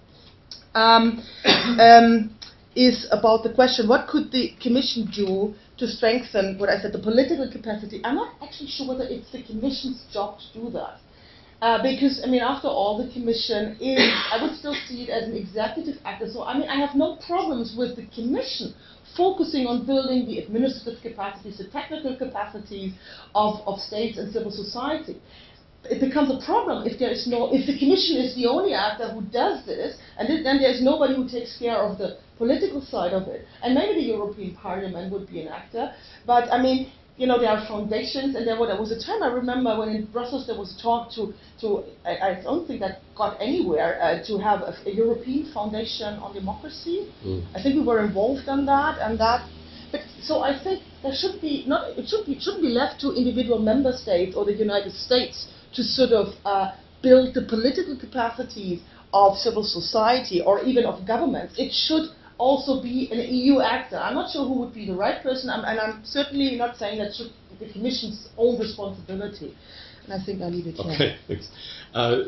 um, um, is about the question, what could the Commission do to strengthen, what I said, the political capacity? I'm not actually sure whether it's the Commission's job to do that. Uh, because, I mean, after all, the Commission is, I would still see it as an executive actor. So, I mean, I have no problems with the Commission focusing on building the administrative capacities, the technical capacities of, of states and civil society. It becomes a problem if there is no, if the Commission is the only actor who does this, and then there's nobody who takes care of the political side of it. And maybe the European Parliament would be an actor, but, I mean, you know, there are foundations, and there, well, there was a time I remember when in Brussels there was a talk to, to I, I don't think that got anywhere, uh, to have a, a European Foundation on Democracy. Mm. I think we were involved in that, and that. But so I think there should be not. It should be it shouldn't be left to individual member states or the United States to sort of uh, build the political capacities of civil society or even of governments. It should also be an E U actor. I'm not sure who would be the right person, I'm, and I'm certainly not saying that should be the Commission's own responsibility. And I think I leave it here. Okay, thanks. Uh,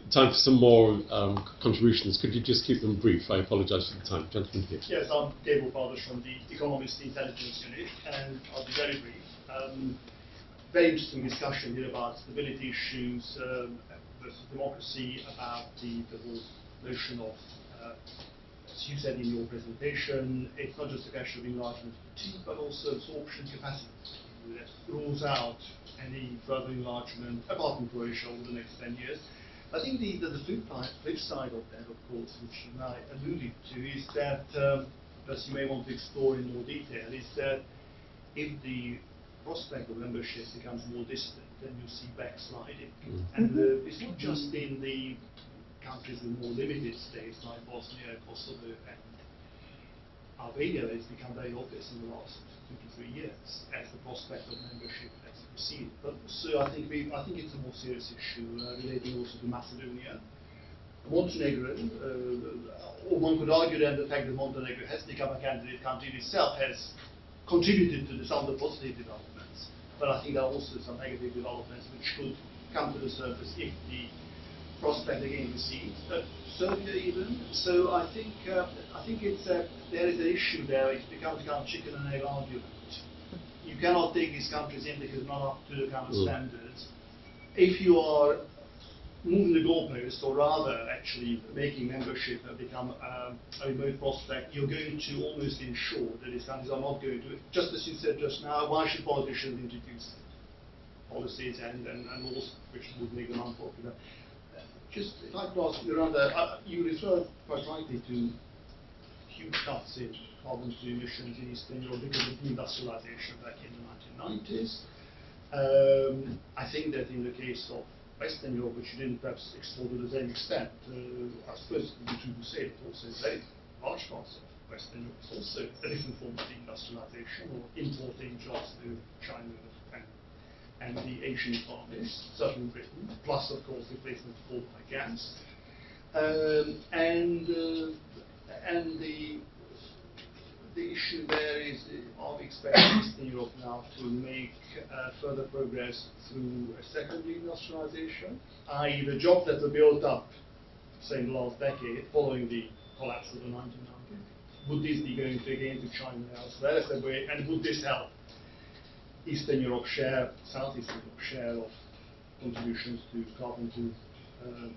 time for some more um, contributions. Could you just keep them brief? I apologise for the time. Gentleman here. Yes, I'm Gabriel Pardish from the Economist Intelligence Unit, and I'll be very brief. Um, very interesting discussion here about stability issues um, versus democracy, about the, the whole notion of, uh, as you said in your presentation, it's not just a question of enlargement fatigue, but also absorption capacity. That rules out any further enlargement, apart from Croatia, over the next ten years. I think the, the, the flip, flip side of that, of course, which you now alluded to, is that, um, as you may want to explore in more detail, is that if the prospect of membership becomes more distant, then you see backsliding. Mm. And uh, it's not just in the countries with more limited states like Bosnia, Kosovo, and Albania. It's become very obvious in the last two to three years as the prospect of membership has proceeded. But also, I think we, I think it's a more serious issue uh, relating also to Macedonia. Montenegro, uh, or one could argue then the fact that Montenegro has become a candidate country in itself has contributed to the, some of the positive developments. But I think there are also some negative developments which could come to the surface if the prospect again recedes. Uh, Serbia even. So I think uh, I think it's uh, there is an issue there. It becomes kind of chicken and egg argument. You cannot take these countries in because not up to the kind of mm. standards. If you are moving the goalpost, or rather actually making membership become um, a remote prospect, you're going to almost ensure that these countries are not going to, just as you said just now, why should politicians introduce policies and, and, and laws which would make them unpopular? Uh, just, if I could ask you, Miranda, uh, you referred quite rightly to huge cuts in carbon emissions in Eastern Europe because of deindustrialization back in the nineteen nineties. Um, I think that in the case of Western Europe, which you didn't perhaps explore to the same extent, uh, I suppose it would be true to say that also very large parts of Western Europe is also a different form of deindustrialization, or importing jobs to China and, and the Asian economies, certainly Britain, plus of course replacement of coal by gas. Um, and uh, and the the issue there is, uh, are we expecting Eastern Europe now to make uh, further progress through a second deindustrialization, that is the jobs that were built up, say, in the last decade, following the collapse of the nineteen nineties? Would this be going to again to China and elsewhere? And would this help Eastern Europe share, Southeastern Europe share of contributions to carbon to uh,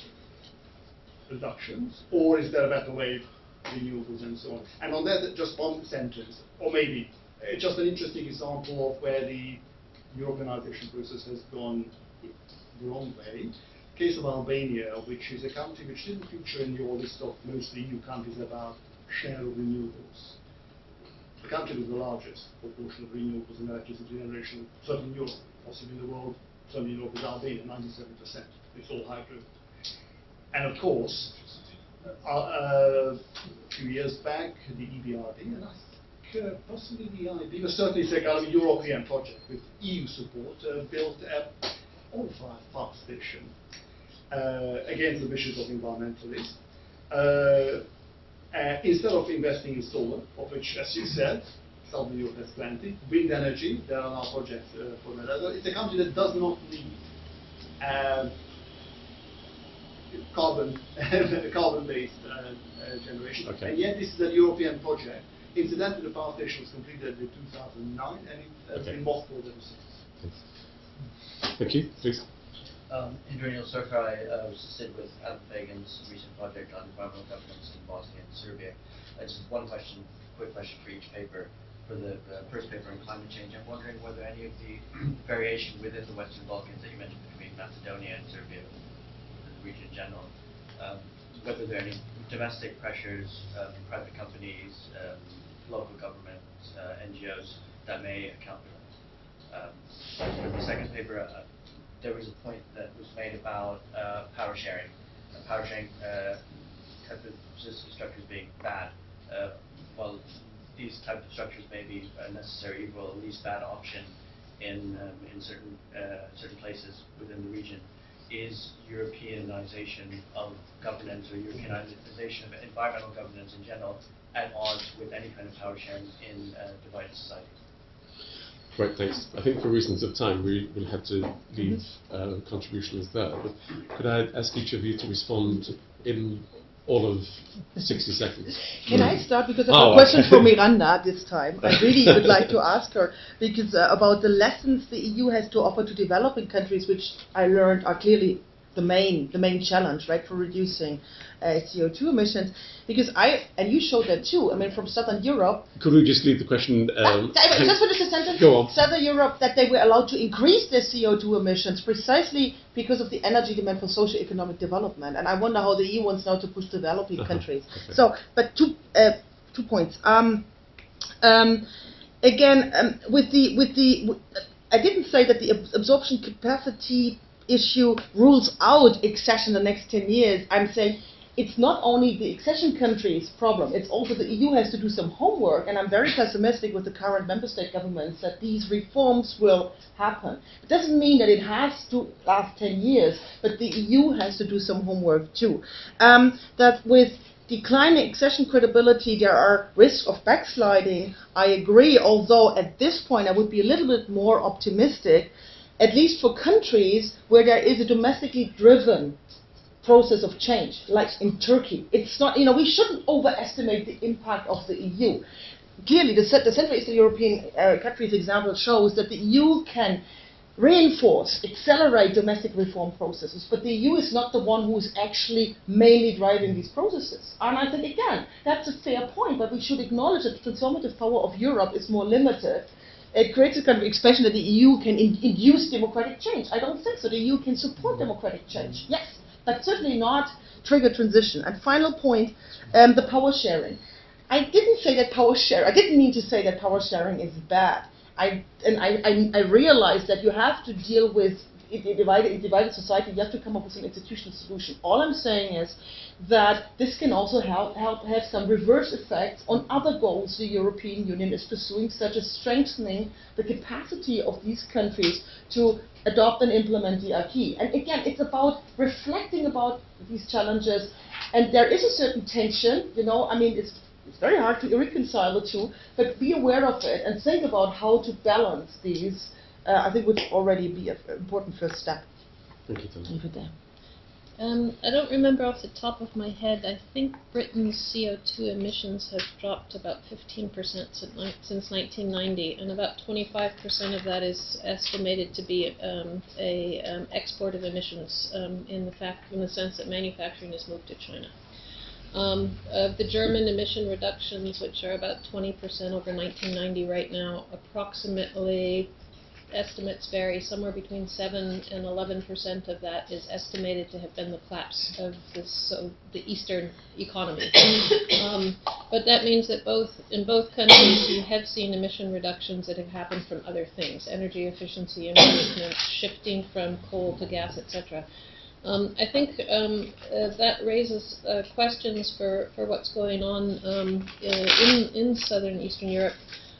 reductions? Or is there a better way? Renewables and so on. And on that, just one sentence, or maybe uh, just an interesting example of where the Europeanization process has gone the wrong way. Case of Albania, which is a country which didn't feature in your list of mostly E U countries about share of renewables. The country with the largest proportion of renewables and electricity generation, certainly in Europe, possibly in the world, certainly in Europe, is Albania, ninety-seven percent. It's all hydro. And of course, Uh, uh, a few years back, the E B R D, and I think uh, possibly the I B, but certainly it's a kind of European project with E U support, uh, built a oil-fired power station uh, against the wishes of environmentalists. Uh, uh, instead of investing in solar, of which, as you said, Southern Europe has plenty, wind energy, there are now projects uh, for that. It's a country that does not need uh, carbon carbon-based uh, uh, generation, okay. And yet this is a European project. Incidentally, the power station was completed in two thousand nine, and it has okay. been mothballed ever since. Thank you. Please. Um, Indranil Sarkar, I uh, was assisted with Adam Fagan's recent project on environmental governance in Bosnia and Serbia. Uh, just one question, quick question for each paper. For the uh, first paper on climate change, I'm wondering whether any of the variation within the Western Balkans that you mentioned between Macedonia and Serbia, region in general, um, whether there are any domestic pressures, um, private companies, um, local governments, uh, N G Os that may account for that. Um, for the second paper, uh, there was a point that was made about uh, power sharing. Uh, power sharing uh, type of system structures being bad. Uh, while these type of structures may be a necessary evil, at least bad option in um, in certain uh, certain places within the region. Is Europeanization of governance or Europeanization of environmental governance in general at odds with any kind of power sharing in uh, divided societies? great, thanks. I think for reasons of time, we will have to leave uh, contributions there. But could I ask each of you to respond in all of sixty seconds? Can I start? Because I have Oh, a question okay. for Miranda this time. I really would like to ask her because uh, about the lessons the E U has to offer to developing countries, which I learned are clearly the main the main challenge, right, for reducing uh, C O two emissions. Because I and you showed that too. I mean, from Southern Europe. Could we just leave the question? Um, Ah, I- just finish the sentence. Go on. Southern Europe, that they were allowed to increase their C O two emissions precisely because of the energy demand for socio-economic development. And I wonder how the E U wants now to push developing Uh-huh. countries. Okay. So, but two uh, two points. Um, um, again, um, with the with the, w- I didn't say that the ab- absorption capacity issue rules out accession the next ten years. I'm saying it's not only the accession countries' problem, it's also the E U has to do some homework, and I'm very pessimistic with the current member state governments that these reforms will happen. It doesn't mean that it has to last ten years, but the E U has to do some homework too. Um, that with declining accession credibility, there are risks of backsliding. I agree, although at this point I would be a little bit more optimistic, at least for countries where there is a domestically driven process of change, like in Turkey. It's not, you know, we shouldn't overestimate the impact of the E U. Clearly, the, the Central Eastern European uh, countries example shows that the E U can reinforce, accelerate domestic reform processes, but the E U is not the one who is actually mainly driving these processes. And I think, again, that's a fair point, but we should acknowledge that the transformative power of Europe is more limited. It creates a kind of expression that the E U can in- induce democratic change. I don't think so. The E U can support democratic change, yes, but certainly not trigger transition. And final point, um, the power sharing. I didn't say that power share. I didn't mean to say that power sharing is bad. I and I, I, I realize that you have to deal with in a divided, in divided society. You have to come up with an institutional solution. All I'm saying is that this can also help, help have some reverse effects on other goals the European Union is pursuing, such as strengthening the capacity of these countries to adopt and implement the acquis. And again, it's about reflecting about these challenges. And there is a certain tension, you know, I mean, it's It's very hard to reconcile the two, but be aware of it and think about how to balance these. Uh, I think would already be an important first step. Thank you, Tom. Leave it there. Um, I don't remember off the top of my head. I think Britain's C O two emissions have dropped about fifteen percent since nineteen ninety, and about twenty-five percent of that is estimated to be um, a um, export of emissions um, in the fact, in the sense that manufacturing has moved to China. Um, of the German emission reductions, which are about twenty percent over nineteen ninety right now, approximately, estimates vary, somewhere between seven and eleven percent of that is estimated to have been the collapse of this, so the Eastern economy. um, but that means that both in both countries you have seen emission reductions that have happened from other things, energy efficiency improvements, shifting from coal to gas, et cetera. Um, I think um, uh, that raises uh, questions for, for what's going on um, uh, in, in Southern Eastern Europe.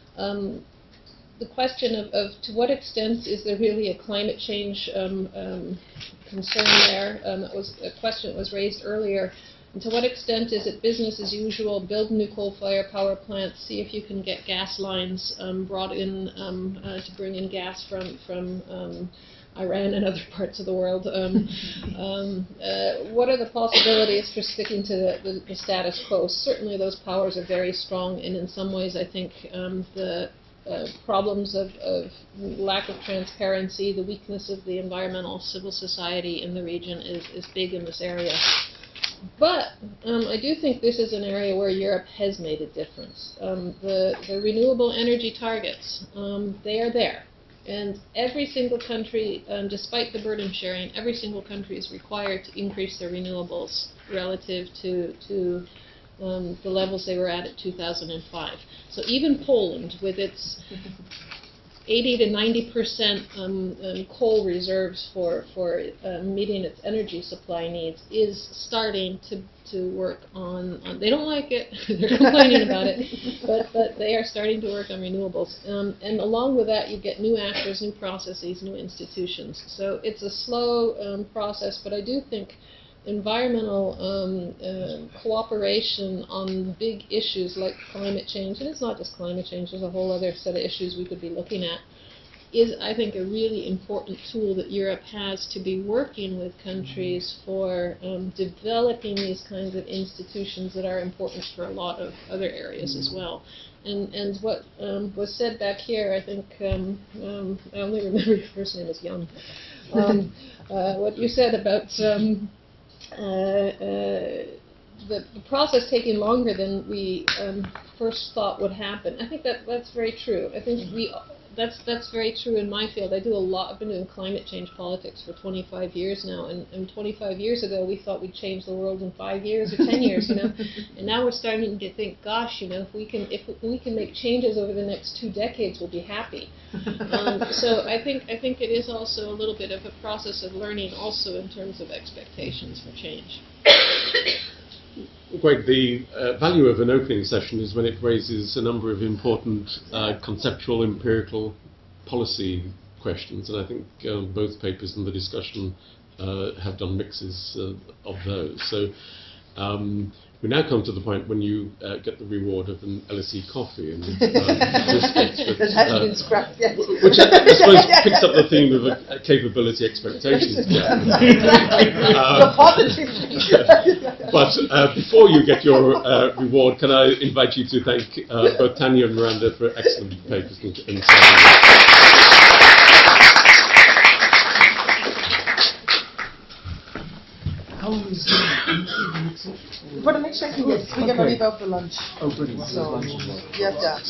Um, the question of, of to what extent is there really a climate change um, um, concern there? Um, that was a question that was raised earlier. And to what extent is it business as usual, build new coal-fired power plants, see if you can get gas lines um, brought in um, uh, to bring in gas from, from um, Iran and other parts of the world. Um, um, uh, what are the possibilities for sticking to the, the, the status quo? Certainly those powers are very strong, and in some ways I think um, the uh, problems of, of lack of transparency, the weakness of the environmental civil society in the region is, is big in this area. But um, I do think this is an area where Europe has made a difference. Um, the, the renewable energy targets, um, they are there. And every single country, um, despite the burden sharing, every single country is required to increase their renewables relative to, to um, the levels they were at at two thousand five. So even Poland, with its eighty to ninety percent um, um, coal reserves for, for uh, meeting its energy supply needs, is starting to, to work on, on, they don't like it, they're complaining about it, but, but they are starting to work on renewables. Um, and along with that, you get new actors, new processes, new institutions. So it's a slow um, process, but I do think environmental um, uh, cooperation on big issues like climate change, and it's not just climate change, there's a whole other set of issues we could be looking at, is, I think, a really important tool that Europe has to be working with countries for um, developing these kinds of institutions that are important for a lot of other areas as well. And and what um, was said back here, I think, um, um, I only remember your first name is Jan. Um, uh, what you said about um, uh, uh, the, the process taking longer than we um, first thought would happen. I think that that's very true. I think we that's that's very true in my field. I do a lot. I've been doing climate change politics for twenty-five years now, and, and twenty-five years ago we thought we'd change the world in five years or ten years, you know. And now we're starting to think, gosh, you know, if we can if we can make changes over the next two decades, we'll be happy. Um, so I think I think it is also a little bit of a process of learning, also in terms of expectations for change. Greg, the uh, value of an opening session is when it raises a number of important uh, conceptual, empirical policy questions, and I think um, both papers and the discussion uh, have done mixes uh, of those. So um, we now come to the point when you uh, get the reward of an L S E coffee and uh, biscuits, but, That hasn't uh, been scrapped yet. which I, I suppose picks up the theme of a, a capability expectations gap. The positive thing. But uh, before you get your uh, reward, can I invite you to thank uh, both Tanya and Miranda for excellent papers and, and How long is it? For the next session, yes, we're going to leave out for lunch. Oh, brilliant. So, yes, yeah.